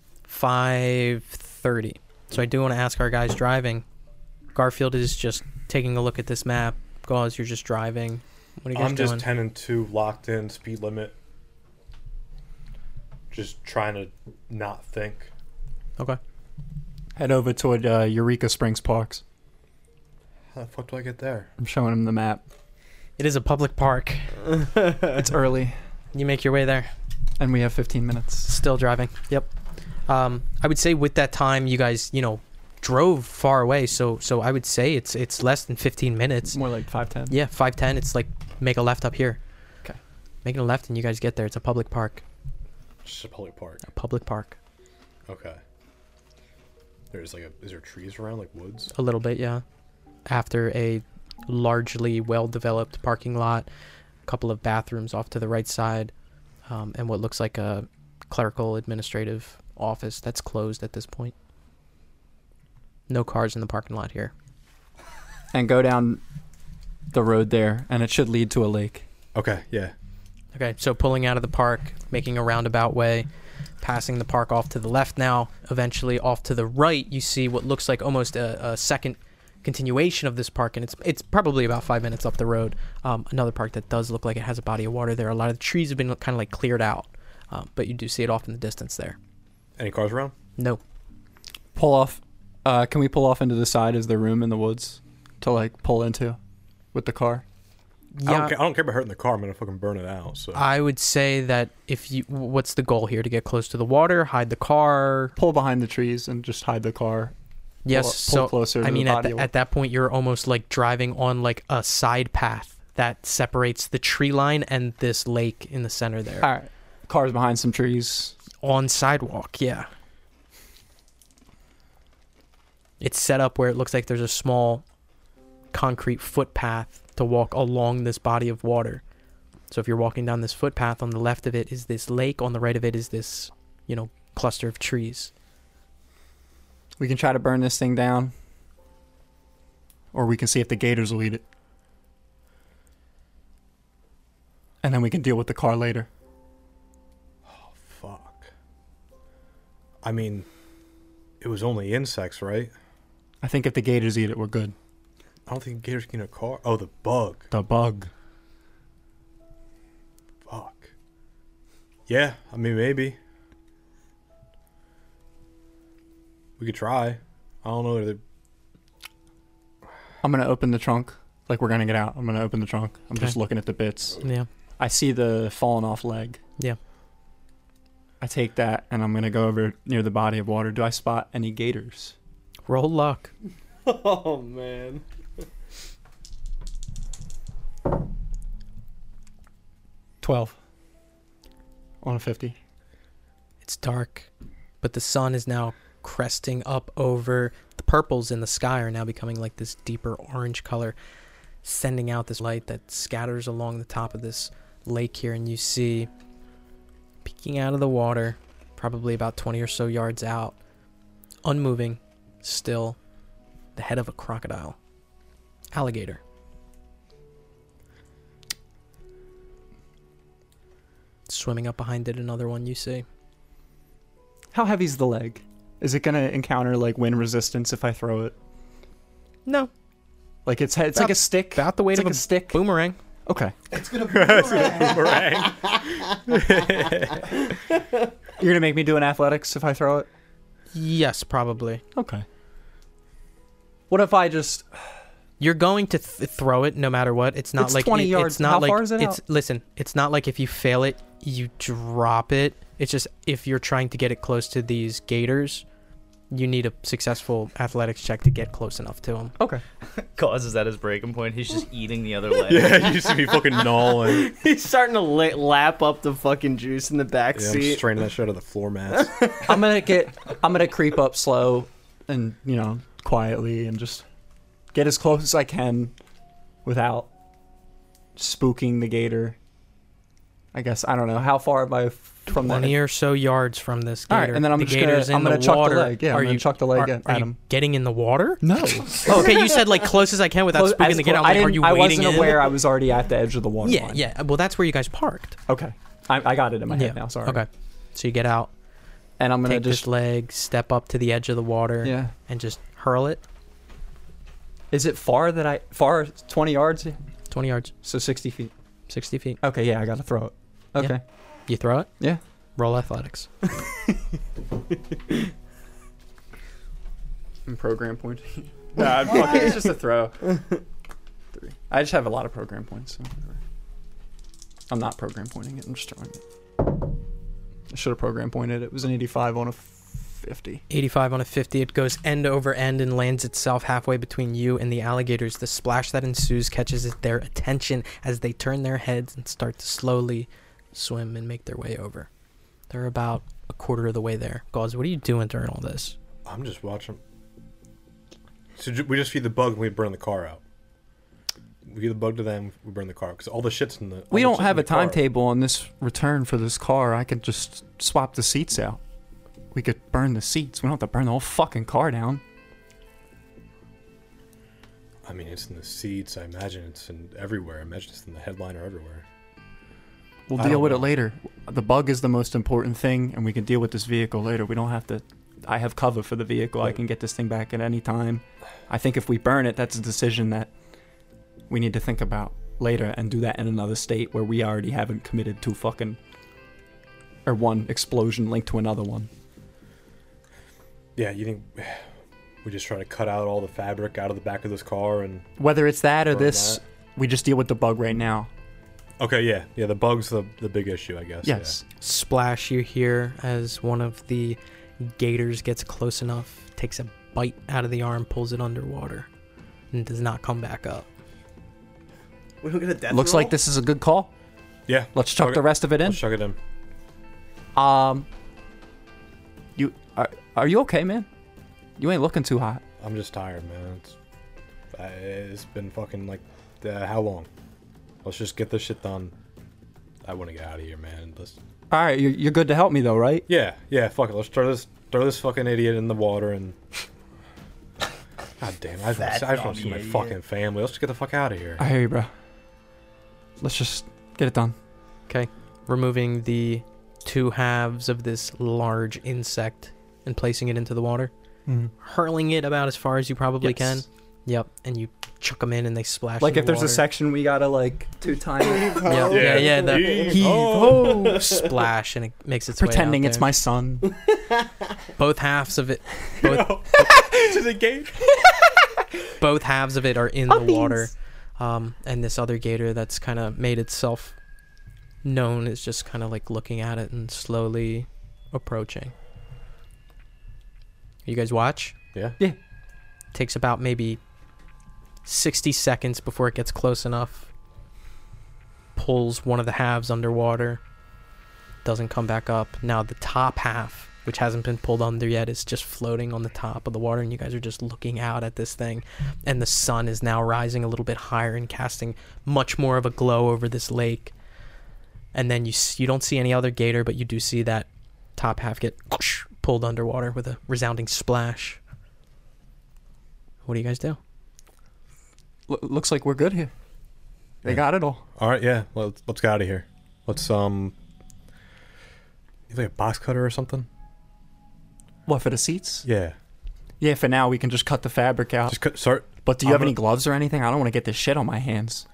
Speaker 2: 5:30. So I do want to ask our guys driving. Garfield is just taking a look at this map. Gauze, you're just driving. What are you guys
Speaker 3: I'm
Speaker 2: doing?
Speaker 3: just 10 and 2, locked in, speed limit. Just trying to not think.
Speaker 2: Okay.
Speaker 7: Head over toward Eureka Springs Parks.
Speaker 3: How the fuck do I get there?
Speaker 7: I'm showing him the map.
Speaker 2: It is a public park.
Speaker 7: It's early,
Speaker 2: You make your way there.
Speaker 7: and we have 15 minutes.
Speaker 2: Still driving. Yep. I would say with that time, you guys, drove far away. So I would say it's less than 15 minutes.
Speaker 7: More like 5:10.
Speaker 2: Yeah, 5:10. It's like make a left up here.
Speaker 7: Okay.
Speaker 2: Making a left and you guys get there. It's a public park.
Speaker 3: Just a public park.
Speaker 2: A public park.
Speaker 3: Okay. Is there trees around, like woods?
Speaker 2: A little bit, yeah. After a largely well-developed parking lot, a couple of bathrooms off to the right side, and what looks like a clerical administrative office that's closed at this point. No cars in the parking lot here.
Speaker 7: And go down the road there, and it should lead to a lake.
Speaker 3: Okay, yeah.
Speaker 2: Okay, so pulling out of the park, making a roundabout way, passing the park off to the left now, eventually off to the right, you see what looks like almost a second continuation of this park, and it's probably about 5 minutes up the road. Another park that does look like it has a body of water there. A lot of the trees have been kind of like cleared out, but you do see it off in the distance there.
Speaker 3: Any cars around?
Speaker 2: No.
Speaker 7: Pull off. Can we pull off into the side? Is there room in the woods to like pull into with the car?
Speaker 2: Yeah,
Speaker 3: I don't care about hurting the car. I'm gonna fucking burn it out. So
Speaker 2: I would say that what's the goal here? To get close to the water, hide the car?
Speaker 7: Pull behind the trees and just hide the car.
Speaker 2: Yes,
Speaker 7: Pull
Speaker 2: so
Speaker 7: closer to
Speaker 2: I mean,
Speaker 7: the body.
Speaker 2: at that point, you're almost like driving on like a side path that separates the tree line and this lake in the center there.
Speaker 7: All right. Cars behind some trees.
Speaker 2: On sidewalk, yeah. It's set up where it looks like there's a small concrete footpath to walk along this body of water. So if you're walking down this footpath, on the left of it is this lake, on the right of it is this, cluster of trees.
Speaker 7: We can try to burn this thing down. Or we can see if the gators will eat it. And then we can deal with the car later.
Speaker 3: Oh, fuck. I mean, it was only insects, right?
Speaker 7: I think if the gators eat it, we're good.
Speaker 3: I don't think gators can eat a car. Oh, the bug.
Speaker 7: The bug.
Speaker 3: Fuck. Yeah, I mean, maybe. We could try. I don't know.
Speaker 7: I'm going to open the trunk. Like we're going to get out. I'm going to open the trunk. I'm just
Speaker 2: Okay.
Speaker 7: looking at the bits.
Speaker 2: Yeah.
Speaker 7: I see the fallen off leg.
Speaker 2: Yeah.
Speaker 7: I take that and I'm going to go over near the body of water. Do I spot any gators?
Speaker 2: Roll luck.
Speaker 6: Oh, man.
Speaker 7: 12. On a 50.
Speaker 2: It's dark, but the sun is now cresting up over the purples in the sky are now becoming like this deeper orange color, sending out this light that scatters along the top of this lake here, and you see peeking out of the water, probably about 20 or so yards out, unmoving, still, the head of a crocodile. Alligator. Swimming up behind it, another one you see.
Speaker 7: How heavy's the leg? Is it gonna encounter like wind resistance if I throw it?
Speaker 2: No.
Speaker 7: Like it's like a stick.
Speaker 2: About the weight
Speaker 7: of
Speaker 2: a
Speaker 7: stick.
Speaker 2: Boomerang.
Speaker 7: Okay.
Speaker 10: It's gonna boomerang.
Speaker 7: You're gonna make me do an athletics if I throw it?
Speaker 2: Yes, probably.
Speaker 7: Okay. What if I just?
Speaker 2: You're going to throw it no matter what. It's not
Speaker 7: It's
Speaker 2: like
Speaker 7: 20 yards.
Speaker 2: It's not
Speaker 7: How
Speaker 2: like
Speaker 7: far is it
Speaker 2: it's.
Speaker 7: out?
Speaker 2: Listen, it's not like if you fail it, you drop it. It's just if you're trying to get it close to these gators, you need a successful athletics check to get close enough to them.
Speaker 7: Okay.
Speaker 5: Causes at his breaking point. He's just eating the other leg.
Speaker 3: Yeah, you see me fucking gnawing.
Speaker 6: He's starting to lap up the fucking juice in the back
Speaker 3: Yeah, I'm
Speaker 6: seat.
Speaker 3: straining that shit out of the floor mats.
Speaker 7: I'm gonna creep up slow and quietly and just get as close as I can without spooking the gator. I guess I don't know how far am I from
Speaker 2: 20
Speaker 7: that.
Speaker 2: or so yards from this gator.
Speaker 7: All right, and then I'm
Speaker 2: the
Speaker 7: just
Speaker 2: gator's
Speaker 7: gonna
Speaker 2: in the
Speaker 7: chuck
Speaker 2: water.
Speaker 7: the leg. Yeah, I'm gonna chuck the leg at
Speaker 2: Are you
Speaker 7: him.
Speaker 2: getting in the water?
Speaker 7: No.
Speaker 2: Oh, okay, you said like close as I can without spooking the gator. I'm like, are you
Speaker 7: I
Speaker 2: wading
Speaker 7: wasn't
Speaker 2: in?
Speaker 7: aware I was already at the edge of the water
Speaker 2: Yeah,
Speaker 7: line.
Speaker 2: yeah. Well, that's where you guys parked.
Speaker 7: Okay. I got it in my head now. Sorry.
Speaker 2: Okay. So you get out,
Speaker 7: And I'm gonna
Speaker 2: take
Speaker 7: just
Speaker 2: this leg, step up to the edge of the water,
Speaker 7: yeah.
Speaker 2: and just hurl it.
Speaker 7: Is it far 20 yards?
Speaker 2: 20 yards,
Speaker 7: So 60 feet.
Speaker 2: 60 feet.
Speaker 7: Okay, yeah, I gotta throw it. Okay.
Speaker 2: You throw it?
Speaker 7: Yeah.
Speaker 2: Roll athletics.
Speaker 6: I'm program pointing. Nah, it's just a throw. 3.
Speaker 7: I just have a lot of program points. So I'm not program pointing it. I'm just throwing it. I should have program pointed it. It was an 85 on a 50.
Speaker 2: 85 on a 50. It goes end over end and lands itself halfway between you and the alligators. The splash that ensues catches their attention as they turn their heads and start to slowly swim and make their way over. They're about a quarter of the way there. Gauze, what are you doing during all this?
Speaker 3: I'm just watching. So we just feed the bug and we burn the car out. We give the bug to them, we burn the car. Because all the shit's in the...
Speaker 7: We don't have a timetable on this return for this car. I could just swap the seats out. We could burn the seats. We don't have to burn the whole fucking car down.
Speaker 3: I mean, it's in the seats. I imagine it's in everywhere. I imagine it's in the headliner everywhere.
Speaker 7: We'll
Speaker 3: I
Speaker 7: deal
Speaker 3: don't
Speaker 7: with
Speaker 3: know.
Speaker 7: it later. The bug is the most important thing, and we can deal with this vehicle later. We don't have to... I have cover for the vehicle. I can get this thing back at any time. I think if we burn it, that's a decision that we need to think about later and do that in another state where we already haven't committed to fucking... or one explosion linked to another one.
Speaker 3: Yeah, you think we just try to cut out all the fabric out of the back of this car and...
Speaker 7: Whether it's that or
Speaker 3: burn
Speaker 7: this,
Speaker 3: that?
Speaker 7: we just deal with the bug right now.
Speaker 3: Okay, yeah. Yeah, the bug's the big issue, I guess.
Speaker 7: Yes.
Speaker 2: Splash, you hear as one of the gators gets close enough, takes a bite out of the arm, pulls it underwater, and does not come back up.
Speaker 6: We don't get a death
Speaker 7: Looks
Speaker 6: roll?
Speaker 7: like this is a good call.
Speaker 3: Yeah.
Speaker 7: Let's chuck the rest of it in.
Speaker 3: Let's chuck it in.
Speaker 7: Are you okay, man? You ain't looking too hot.
Speaker 3: I'm just tired, man. It's been fucking like... how long? Let's just get this shit done. I want to get out of here, man.
Speaker 7: All right, you're good to help me though, right?
Speaker 3: Yeah, fuck it. Let's throw this fucking idiot in the water and... God damn, I just want to see my fucking family. Let's just get the fuck out of here.
Speaker 7: I hear you, bro. Let's just get it done.
Speaker 2: Okay. Removing the two halves of this large insect and placing it into the water. Hurling it about as far as you probably can. Yep. And you chuck them in and they splash.
Speaker 7: Like
Speaker 2: in
Speaker 7: if
Speaker 2: the
Speaker 7: there's a
Speaker 2: water.
Speaker 7: section we gotta like 2 times.
Speaker 2: Yeah. The heave splash and it makes its
Speaker 7: Pretending
Speaker 2: way out
Speaker 7: it's
Speaker 2: there.
Speaker 7: my son.
Speaker 2: Both halves of it. Both,
Speaker 3: To the gate.
Speaker 2: both halves of it are in the water. And this other gator that's kind of made itself known is just kind of like looking at it and slowly approaching. You guys watch?
Speaker 3: Yeah.
Speaker 7: Yeah.
Speaker 2: Takes about maybe 60 seconds before it gets close enough. pulls one of the halves underwater. Doesn't come back up. Now the top half, which hasn't been pulled under yet, is just floating on the top of the water, and you guys are just looking out at this thing. And the sun is now rising a little bit higher and casting much more of a glow over this lake. And then you don't see any other gator, but you do see that top half get pulled underwater with a resounding splash. What do you guys do?
Speaker 7: Looks like we're good here. They got it all.
Speaker 3: All right, yeah. Let's get out of here. Let's you have like a box cutter or something?
Speaker 7: What, for the seats?
Speaker 3: Yeah.
Speaker 7: Yeah, for now we can just cut the fabric out.
Speaker 3: Start.
Speaker 7: But do you have any gloves or anything? I don't want to get this shit on my hands.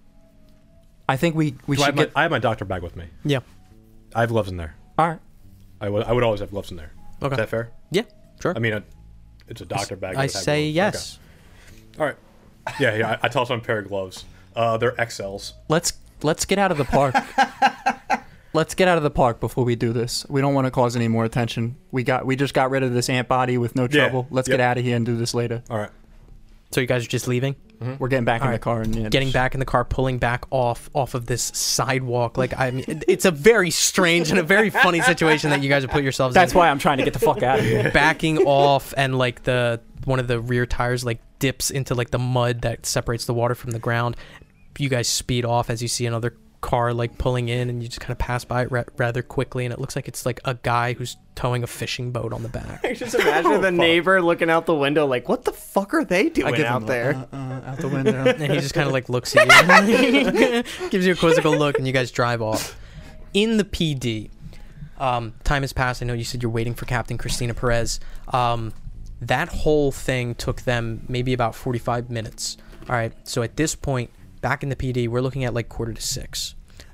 Speaker 7: I think we should get...
Speaker 3: I have my doctor bag with me.
Speaker 2: Yeah.
Speaker 3: I have gloves in there.
Speaker 7: All right.
Speaker 3: I would always have gloves in there.
Speaker 2: Okay.
Speaker 3: Is that fair?
Speaker 2: Yeah, sure.
Speaker 3: I mean, it's a doctor bag.
Speaker 2: I say yes.
Speaker 3: Okay. All right. Yeah. I toss on a pair of gloves. They're XLs.
Speaker 7: Let's get out of the park. Let's get out of the park before we do this. We don't want to cause any more attention. We just got rid of this ant body with no trouble. Let's get out of here and do this later.
Speaker 3: All right.
Speaker 2: So you guys are just leaving?
Speaker 3: Mm-hmm.
Speaker 7: We're getting back in the car and
Speaker 2: getting back in the car, pulling back off of this sidewalk. Like, I mean, it's a very strange and a very funny situation that you guys have put yourselves in.
Speaker 7: That's why I'm trying to get the fuck out of here.
Speaker 2: Backing off, and like one of the rear tires like dips into like the mud that separates the water from the ground. You guys speed off as you see another car like pulling in, and you just kind of pass by it rather quickly, and it looks like it's like a guy who's towing a fishing boat on the back.
Speaker 6: I just imagine the neighbor looking out the window like, what the fuck are they doing out there?
Speaker 7: Out the window.
Speaker 2: And he just kind of like looks at you, gives you a quizzical look, and you guys drive off. In the PD, time has passed. I know you said you're waiting for Captain Christina Perez. That whole thing took them maybe about 45 minutes. All right, so at this point, back in the PD, we're looking at like 5:45.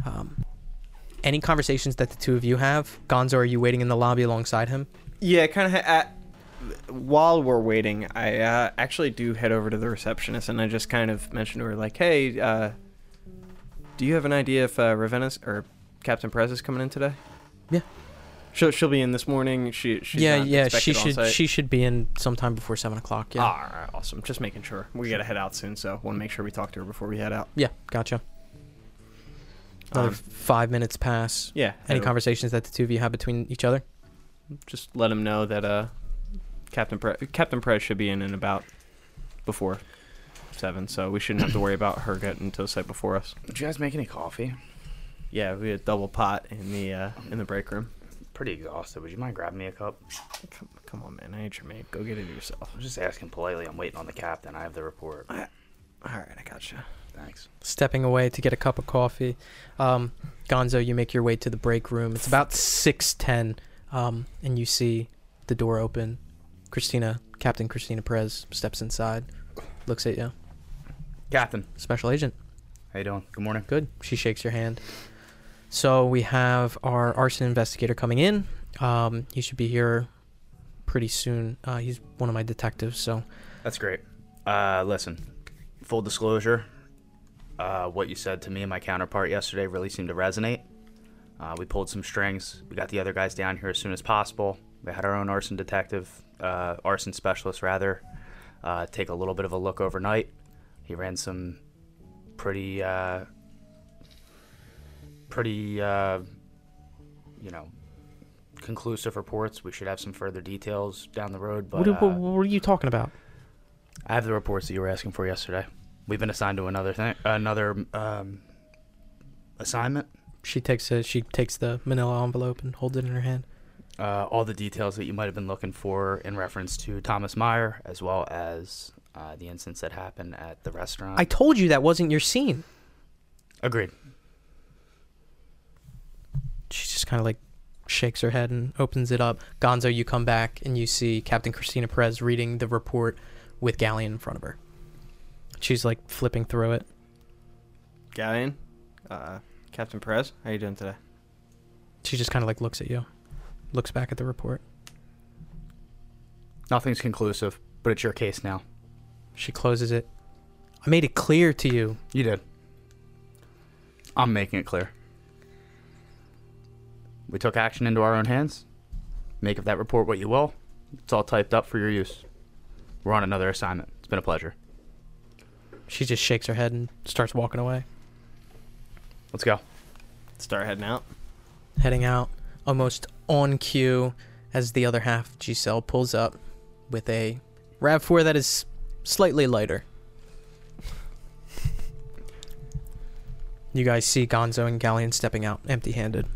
Speaker 2: Any conversations that the two of you have? Gonzo, are you waiting in the lobby alongside him?
Speaker 6: Yeah, kind of. While we're waiting, I actually do head over to the receptionist, and I just kind of mention to her, like, hey, do you have an idea if Ravenna's or Captain Perez is coming in today?
Speaker 2: Yeah.
Speaker 6: She'll be in this morning. She's
Speaker 2: she should be in sometime before 7 o'clock. Yeah.
Speaker 6: All right, awesome. Just making sure. We gotta head out soon, so want to make sure we talk to her before we head out.
Speaker 2: Yeah, gotcha. Another 5 minutes pass.
Speaker 6: Yeah.
Speaker 2: Any conversations that the two of you have between each other?
Speaker 6: Just let him know that Captain Perez should be in about before 7, so we shouldn't have to worry about her getting to the site before us.
Speaker 5: Did you guys make any coffee?
Speaker 6: Yeah, we had a double pot in the break room.
Speaker 5: Pretty exhausted. Would you mind grabbing me a cup?
Speaker 6: Come on, man. I ain't your mate. Go get it yourself.
Speaker 5: I'm just asking politely. I'm waiting on the captain. I have the report.
Speaker 6: All right, I gotcha.
Speaker 5: Thanks.
Speaker 2: Stepping away to get a cup of coffee. Gonzo, you make your way to the break room. It's about 6:10, and you see the door open. Captain Christina Perez steps inside, looks at you.
Speaker 5: Captain.
Speaker 2: Special Agent.
Speaker 5: How you doing? Good morning.
Speaker 2: Good. She shakes your hand. So we have our arson investigator coming in. He should be here pretty soon. He's one of my detectives, so.
Speaker 5: That's great. Listen, full disclosure, what you said to me and my counterpart yesterday really seemed to resonate. We pulled some strings. We got the other guys down here as soon as possible. We had our own arson specialist, take a little bit of a look overnight. He ran some pretty conclusive reports. We should have some further details down the road. But
Speaker 2: what are you talking about?
Speaker 5: I have the reports that you were asking for yesterday. We've been assigned to another assignment.
Speaker 2: She takes the manila envelope and holds it in her hand.
Speaker 5: All the details that you might have been looking for in reference to Thomas Meyer, as well as the incidents that happened at the restaurant.
Speaker 2: I told you that wasn't your scene.
Speaker 5: Agreed.
Speaker 2: She just kind of like shakes her head and opens it up. Gonzo, you come back and you see Captain Christina Perez reading the report with Galleon in front of her. She's like flipping through it.
Speaker 6: Galleon, Captain Perez, how you doing today?
Speaker 2: She just kind of like looks at you, looks back at the report.
Speaker 5: Nothing's conclusive, but it's your case now.
Speaker 2: She closes it. I made it clear to you.
Speaker 5: You did. I'm making it clear. We took action into our own hands. Make of that report what you will. It's all typed up for your use. We're on another assignment. It's been a pleasure.
Speaker 2: She just shakes her head and starts walking away.
Speaker 5: Let's go.
Speaker 6: Start heading out.
Speaker 2: Heading out almost on cue as the other half of G-Cell pulls up with a RAV4 that is slightly lighter. You guys see Gonzo and Galleon stepping out empty-handed.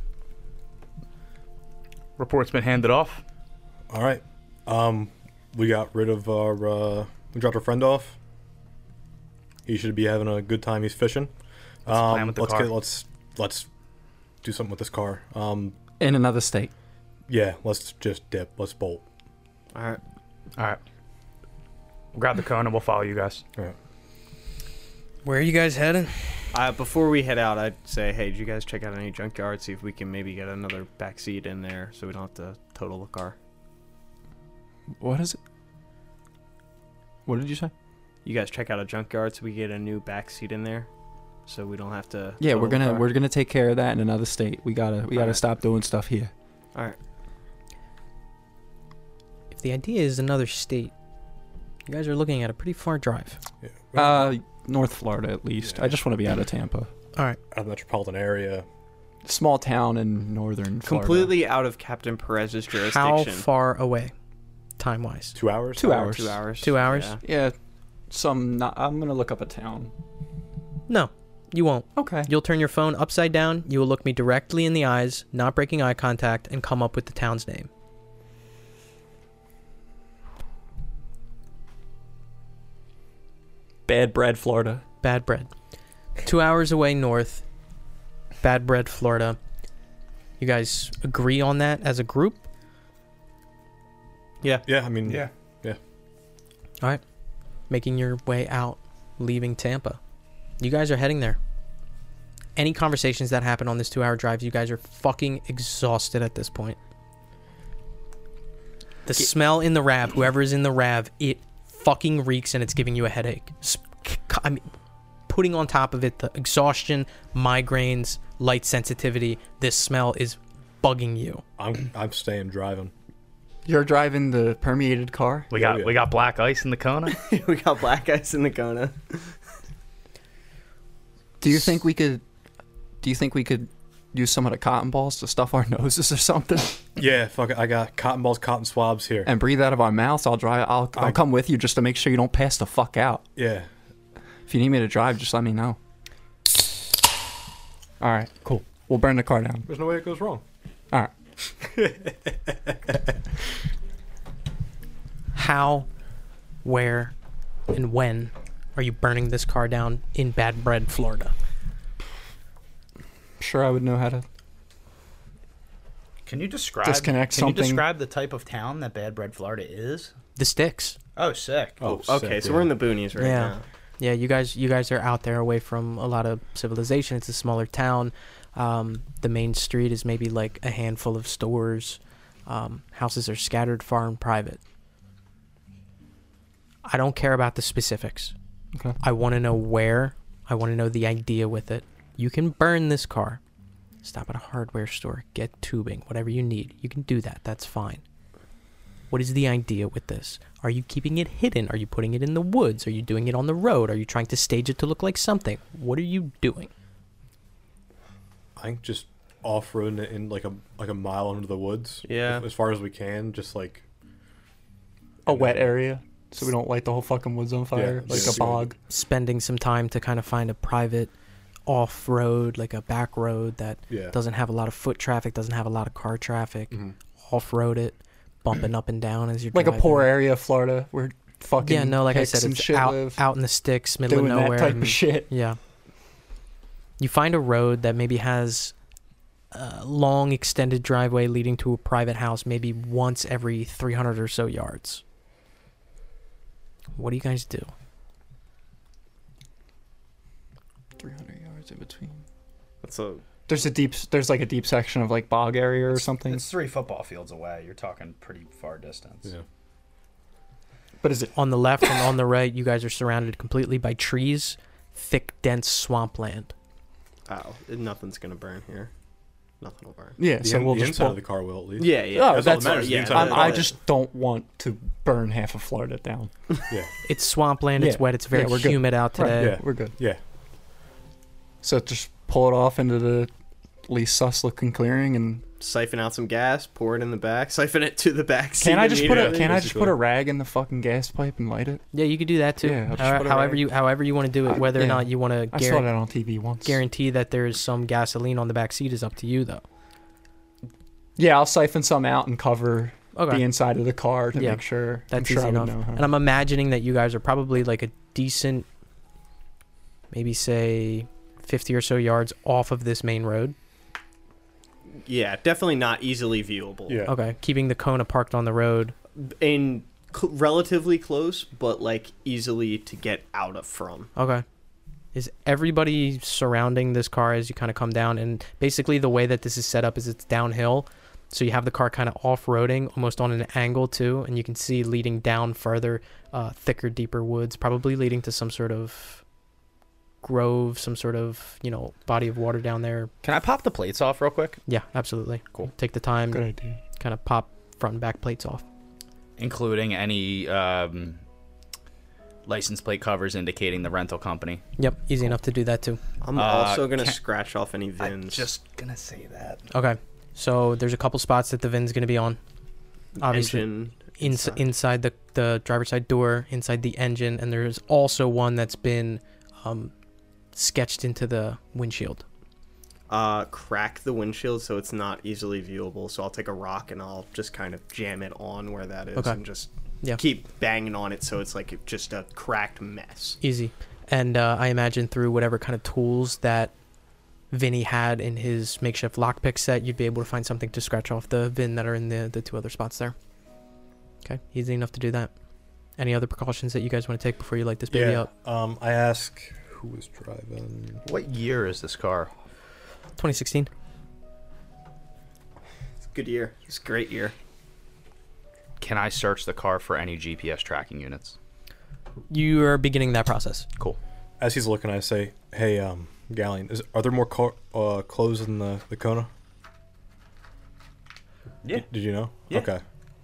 Speaker 5: Report's been handed off.
Speaker 3: All right. We got rid of our. We dropped our friend off. He should be having a good time. He's fishing.
Speaker 5: Let's plan with the car.
Speaker 3: Let's do something with this car.
Speaker 7: In another state.
Speaker 3: Yeah. Let's just dip. Let's bolt.
Speaker 6: All right.
Speaker 5: We'll grab the cone and we'll follow you guys.
Speaker 3: All right.
Speaker 2: Where are you guys heading?
Speaker 6: Before we head out, I'd say, hey, did you guys check out any junkyard? See if we can maybe get another back seat in there so we don't have to total the car.
Speaker 7: What is it? What did you say?
Speaker 6: You guys check out a junkyard so we get a new back seat in there, so we don't have to.
Speaker 7: Yeah,
Speaker 6: total the car?
Speaker 7: we're gonna take care of that in another state. We gotta
Speaker 6: Alright.
Speaker 7: stop doing stuff here.
Speaker 6: All right.
Speaker 2: If the idea is another state, you guys are looking at a pretty far drive.
Speaker 3: Yeah.
Speaker 7: North Florida at least.
Speaker 3: Yeah.
Speaker 7: I just want to be out of Tampa.
Speaker 2: All right.
Speaker 3: Out of the metropolitan area.
Speaker 7: Small town in northern Florida.
Speaker 6: Completely out of Captain Perez's jurisdiction.
Speaker 2: How far away, time-wise?
Speaker 3: 2 hours.
Speaker 7: 2 hours.
Speaker 6: 2 hours.
Speaker 2: 2 hours?
Speaker 6: Yeah.
Speaker 7: Yeah, I'm gonna look up a town.
Speaker 2: No, you won't.
Speaker 7: Okay.
Speaker 2: You'll turn your phone upside down, you will look me directly in the eyes, not breaking eye contact, and come up with the town's name.
Speaker 7: Bad Bread, Florida.
Speaker 2: Bad Bread. 2 hours away north, Bad Bread, Florida. You guys agree on that as a group?
Speaker 6: Yeah.
Speaker 3: Yeah. I mean.
Speaker 7: Yeah.
Speaker 2: All right. Making your way out, leaving Tampa. You guys are heading there. Any conversations that happen on this 2 hour drive, you guys are fucking exhausted at this point. The smell in the RAV, whoever is in the RAV, it fucking reeks and it's giving you a headache. I mean, putting on top of it the exhaustion, migraines, light sensitivity, this smell is bugging you.
Speaker 3: I'm staying driving.
Speaker 7: You're driving the permeated car?
Speaker 5: We got black ice in the Kona.
Speaker 6: We got black ice in the Kona.
Speaker 7: Do you think we could use some of the cotton balls to stuff our noses or something?
Speaker 3: Yeah, fuck it. I got cotton balls, cotton swabs here.
Speaker 7: And breathe out of our mouths. I'll come with you just to make sure you don't pass the fuck out.
Speaker 3: Yeah.
Speaker 7: If you need me to drive, just let me know. All right, cool. We'll burn the car down.
Speaker 3: There's no way it goes wrong.
Speaker 7: All right.
Speaker 2: How, where, and when are you burning this car down in Bad Bread, Florida?
Speaker 7: Sure, I would know how to.
Speaker 5: Can you describe
Speaker 7: Disconnect
Speaker 5: Can you
Speaker 7: something.
Speaker 5: describe the type of town that Bad Bread, Florida is?
Speaker 2: The sticks.
Speaker 5: Oh, sick.
Speaker 3: Oh,
Speaker 6: Okay,
Speaker 3: sick,
Speaker 6: so
Speaker 3: yeah.
Speaker 6: we're in the boonies right
Speaker 2: Yeah.
Speaker 6: now.
Speaker 2: Yeah, you guys are out there away from a lot of civilization. It's a smaller town. The main street is maybe like a handful of stores. Houses are scattered far and private. I don't care about the specifics.
Speaker 7: Okay.
Speaker 2: I want to know where. I want to know the idea with it. You can burn this car. Stop at a hardware store. Get tubing. Whatever you need. You can do that. That's fine. What is the idea with this? Are you keeping it hidden? Are you putting it in the woods? Are you doing it on the road? Are you trying to stage it to look like something? What are you doing?
Speaker 3: I think just off-roading it in like a mile into the woods.
Speaker 6: Yeah.
Speaker 3: As far as we can, just like
Speaker 7: A wet area, so we don't light the whole fucking woods on fire
Speaker 3: Yeah,
Speaker 7: like
Speaker 3: yeah.
Speaker 7: a bog.
Speaker 2: Spending some time to kind of find a private off-road, like a back road that
Speaker 3: Yeah.
Speaker 2: doesn't have a lot of foot traffic, doesn't have a lot of car traffic.
Speaker 3: Mhm.
Speaker 2: Off-road it, bumping up and down as you're
Speaker 7: Like a
Speaker 2: driving.
Speaker 7: poor area of Florida where fucking
Speaker 2: Yeah, no, like I
Speaker 7: hicks
Speaker 2: said,
Speaker 7: and
Speaker 2: it's
Speaker 7: shit
Speaker 2: out
Speaker 7: live,
Speaker 2: in the sticks, middle
Speaker 7: doing
Speaker 2: of nowhere.
Speaker 7: that type
Speaker 2: and-
Speaker 7: of shit.
Speaker 2: Yeah. You find a road that maybe has a long extended driveway leading to a private house maybe once every 300 or so yards. What do you guys do?
Speaker 7: 300 yards in between.
Speaker 6: That's a
Speaker 7: There's like a deep section of like bog area or something.
Speaker 5: It's 3 football fields away. You're talking pretty far distance.
Speaker 3: Yeah.
Speaker 7: But is it?
Speaker 2: On the left and on the right, you guys are surrounded completely by trees, thick, dense swampland.
Speaker 6: nothing's gonna burn here. Nothing will burn.
Speaker 7: Yeah,
Speaker 3: The,
Speaker 7: so we'll
Speaker 3: the
Speaker 7: just
Speaker 3: inside
Speaker 7: pull.
Speaker 3: of the car will at least.
Speaker 6: Yeah, yeah.
Speaker 7: Oh,
Speaker 3: all
Speaker 7: that's
Speaker 3: that matters, the
Speaker 6: yeah.
Speaker 3: inside of the
Speaker 7: I
Speaker 3: car.
Speaker 7: just don't want to burn half of Florida down.
Speaker 3: Yeah.
Speaker 2: It's swampland, it's
Speaker 7: Yeah.
Speaker 2: wet, it's very
Speaker 7: Yeah, we're good.
Speaker 2: humid out
Speaker 7: Right,
Speaker 2: today.
Speaker 3: Yeah.
Speaker 7: We're good.
Speaker 3: Yeah.
Speaker 7: So just pull it off into the least sus-looking clearing, and
Speaker 6: Siphon out some gas, pour it in the back, siphon it to the back seat.
Speaker 7: Can't I just put
Speaker 6: immediately.
Speaker 7: a rag in the fucking gas pipe and light it?
Speaker 2: Yeah, you could do that too.
Speaker 7: Yeah, I'll just put a rag.
Speaker 2: However you want to do it. Whether or not you want
Speaker 7: I saw that on TV once.
Speaker 2: guarantee that there's some gasoline on the back seat is up to you, though.
Speaker 7: Yeah, I'll siphon some out and cover
Speaker 2: Okay.
Speaker 7: the inside of the car to
Speaker 2: Yeah,
Speaker 7: make sure.
Speaker 2: That's
Speaker 7: I'm sure
Speaker 2: easy
Speaker 7: I would
Speaker 2: enough.
Speaker 7: know how.
Speaker 2: And I'm imagining that you guys are probably like a decent, maybe say 50 or so yards off of this main road.
Speaker 6: Yeah, definitely not easily viewable.
Speaker 3: Yeah.
Speaker 2: Okay, keeping the Kona parked on the road.
Speaker 6: In relatively close, but like easily to get out of from.
Speaker 2: Okay. Is everybody surrounding this car as you kind of come down? And basically the way that this is set up is it's downhill. So you have the car kind of off-roading, almost on an angle too. And you can see leading down further, thicker, deeper woods, probably leading to some sort of grove, some sort of, body of water down there.
Speaker 5: Can I pop the plates off real quick?
Speaker 2: Yeah, absolutely.
Speaker 5: Cool.
Speaker 2: Take the time,
Speaker 7: Good idea.
Speaker 2: kind of pop front and back plates off.
Speaker 5: Including any license plate covers indicating the rental company.
Speaker 2: Yep, easy enough to do that too.
Speaker 6: I'm also going to
Speaker 5: can-
Speaker 6: scratch off any VINs.
Speaker 5: I'm just going to say that.
Speaker 2: Okay, so there's a couple spots that the VIN's going to be on. Obviously,
Speaker 6: Engine
Speaker 2: inside the driver's side door, inside the engine, and there's also one that's been sketched into the windshield.
Speaker 6: Crack the windshield so it's not easily viewable. So I'll take a rock and I'll just kind of jam it on where that is,
Speaker 2: Okay.
Speaker 6: and just
Speaker 2: Yeah.
Speaker 6: keep banging on it so it's like just a cracked mess.
Speaker 2: Easy. And I imagine through whatever kind of tools that Vinny had in his makeshift lockpick set, you'd be able to find something to scratch off the VIN that are in the two other spots there. Okay, easy enough to do that. Any other precautions that you guys want to take before you light this baby up?
Speaker 3: I ask who was driving.
Speaker 5: What year is this car?
Speaker 2: 2016.
Speaker 6: It's a good year. It's a great year.
Speaker 5: Can I search the car for any GPS tracking units?
Speaker 2: You are beginning that process.
Speaker 5: Cool.
Speaker 3: As he's looking, I say, "Hey, Galleon, are there more clothes in the Kona?"
Speaker 5: Yeah.
Speaker 3: Did you know?
Speaker 5: Yeah.
Speaker 3: Okay.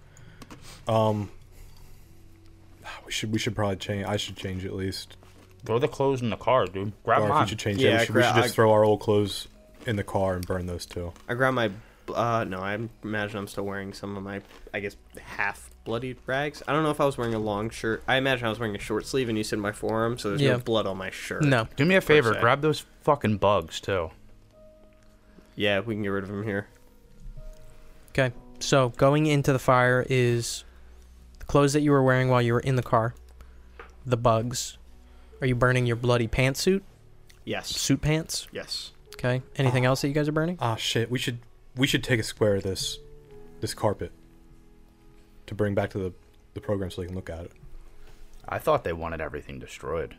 Speaker 3: We should probably change. I should change at least.
Speaker 5: Throw the clothes in the car, dude. Grab
Speaker 3: Or if
Speaker 5: mine.
Speaker 3: we should change
Speaker 6: Yeah,
Speaker 3: it, we should just throw our old clothes in the car and burn those too.
Speaker 6: I grabbed my. No, I imagine I'm still wearing some of my, I guess, half bloodied rags. I don't know if I was wearing a long shirt. I imagine I was wearing a short sleeve, and you said my forearm, so there's
Speaker 2: Yeah.
Speaker 6: no blood on my shirt.
Speaker 2: No.
Speaker 5: Do me a favor.
Speaker 6: se.
Speaker 5: Grab those fucking bugs, too.
Speaker 6: Yeah, we can get rid of them here.
Speaker 2: Okay, so going into the fire is the clothes that you were wearing while you were in the car, the bugs. Are you burning your bloody pantsuit?
Speaker 6: Yes.
Speaker 2: Suit pants?
Speaker 6: Yes.
Speaker 2: Okay. Anything else that you guys are burning?
Speaker 3: Ah, shit. We should take a square of this carpet to bring back to the program so they can look at it.
Speaker 5: I thought they wanted everything destroyed.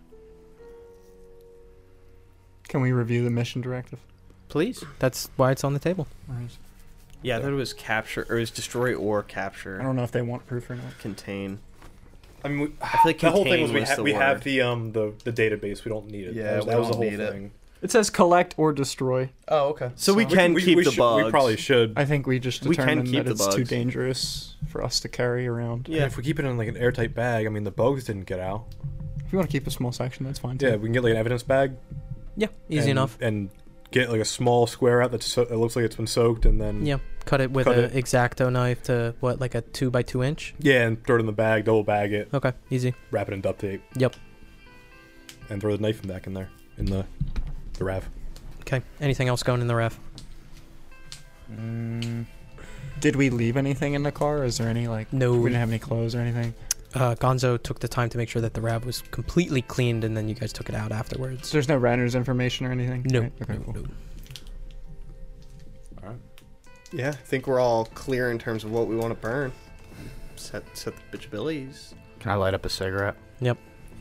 Speaker 7: Can we review the mission directive?
Speaker 2: Please. That's why it's on the table.
Speaker 6: Yeah, I thought it was capture, or it was destroy or capture.
Speaker 7: I don't know if they want proof or not.
Speaker 6: Contain.
Speaker 3: I mean,
Speaker 6: I feel like
Speaker 3: the whole thing was
Speaker 6: contain
Speaker 3: we
Speaker 6: the
Speaker 3: have
Speaker 6: word.
Speaker 3: the database. We don't need it.
Speaker 5: Yeah,
Speaker 3: that was the whole thing.
Speaker 7: It says collect or destroy.
Speaker 5: Oh, okay.
Speaker 6: So we can keep the bugs.
Speaker 3: We probably should.
Speaker 7: I think we just
Speaker 6: We can
Speaker 7: determined
Speaker 6: keep
Speaker 7: that
Speaker 6: the
Speaker 7: it's too
Speaker 6: bugs.
Speaker 7: dangerous for us to carry around.
Speaker 3: Yeah. If we keep it in like an airtight bag, I mean, the bugs didn't get out.
Speaker 7: If you want to keep a small section, that's fine too.
Speaker 3: Yeah, we can get like an evidence bag.
Speaker 2: Yeah, easy enough.
Speaker 3: And get like a small square out that it looks like it's been soaked, and then
Speaker 2: Yeah, cut it with
Speaker 3: Cut
Speaker 2: an
Speaker 3: it.
Speaker 2: X-Acto knife to what, like a 2x2 inch?
Speaker 3: yeah, and throw it in the bag, double bag it,
Speaker 2: Okay, easy.
Speaker 3: wrap it in duct tape.
Speaker 2: Yep.
Speaker 3: And throw the knife back in there in the RAV.
Speaker 2: Okay. Anything else going in the ref?
Speaker 7: Did we leave anything in the car? Is there any like?
Speaker 2: No.
Speaker 7: We didn't have any clothes or anything.
Speaker 2: Gonzo took the time to make sure that the RAV was completely cleaned, and then you guys took it out afterwards.
Speaker 7: So there's no renter's information or anything.
Speaker 2: No.
Speaker 7: Right? Okay,
Speaker 2: No,
Speaker 7: cool.
Speaker 2: no.
Speaker 6: Yeah, I think we're all clear in terms of what we want to burn. Set the bitch billies.
Speaker 5: Can I light up a cigarette?
Speaker 2: Yep.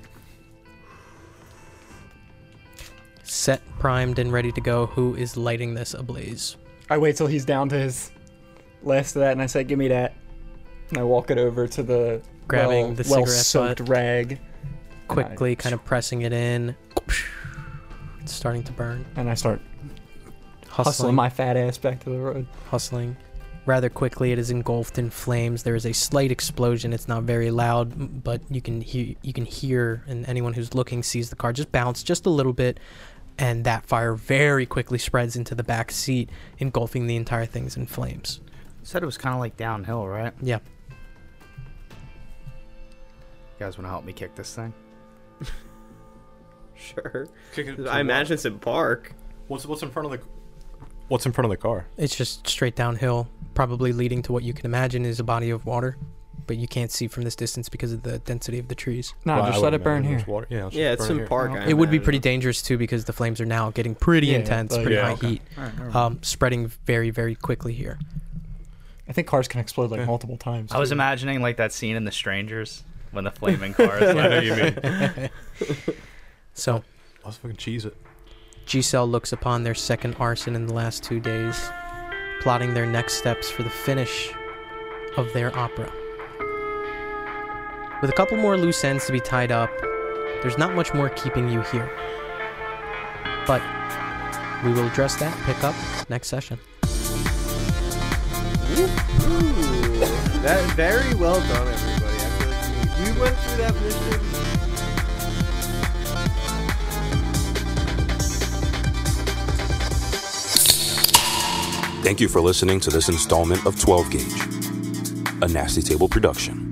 Speaker 2: Set, primed, and ready to go. Who is lighting this ablaze?
Speaker 7: I wait till he's down to his last of that, and I say, "Give me that." And I walk it over to the
Speaker 2: Grabbing the cigarette
Speaker 7: soaked
Speaker 2: butt.
Speaker 7: rag.
Speaker 2: Quickly, kind of pressing it in. It's starting to burn.
Speaker 7: And I start hustling my fat ass back to the road.
Speaker 2: Hustling. Rather quickly, it is engulfed in flames. There is a slight explosion. It's not very loud, but you can hear, and anyone who's looking sees the car just bounce just a little bit. and that fire very quickly spreads into the back seat, engulfing the entire things in flames.
Speaker 5: You said it was kind of like downhill, right?
Speaker 2: Yeah.
Speaker 5: You guys want to help me kick this thing?
Speaker 6: Sure.
Speaker 3: Kick it to
Speaker 6: I
Speaker 3: the
Speaker 6: imagine
Speaker 3: wall.
Speaker 6: it's in park.
Speaker 3: What's in front of the car?
Speaker 2: It's just straight downhill, probably leading to what you can imagine is a body of water, but you can't see from this distance because of the density of the trees.
Speaker 7: No,
Speaker 3: Well,
Speaker 7: just
Speaker 3: I
Speaker 7: let
Speaker 3: would
Speaker 7: it burn
Speaker 3: imagine
Speaker 7: here.
Speaker 3: there's water. Yeah,
Speaker 6: Yeah, it's in park. I
Speaker 2: It would be
Speaker 6: imagine.
Speaker 2: pretty dangerous too because the flames are now getting pretty
Speaker 7: Yeah,
Speaker 2: intense,
Speaker 7: like-
Speaker 2: pretty
Speaker 3: yeah,
Speaker 2: high
Speaker 3: okay.
Speaker 2: heat, spreading very, very quickly here.
Speaker 7: I think cars can explode like multiple times.
Speaker 5: I was
Speaker 7: too.
Speaker 5: imagining like that scene in The Strangers when the flaming cars.
Speaker 3: I know you mean.
Speaker 2: So
Speaker 3: Let's fucking cheese it.
Speaker 2: G-Cell looks upon their second arson in the last 2 days, plotting their next steps for the finish of their opera. With a couple more loose ends to be tied up, there's not much more keeping you here. But we will address that pick up next session.
Speaker 6: That very well done, everybody. I feel like we went through that mission.
Speaker 1: Thank you for listening to this installment of 12 Gauge, a Nasty Table production.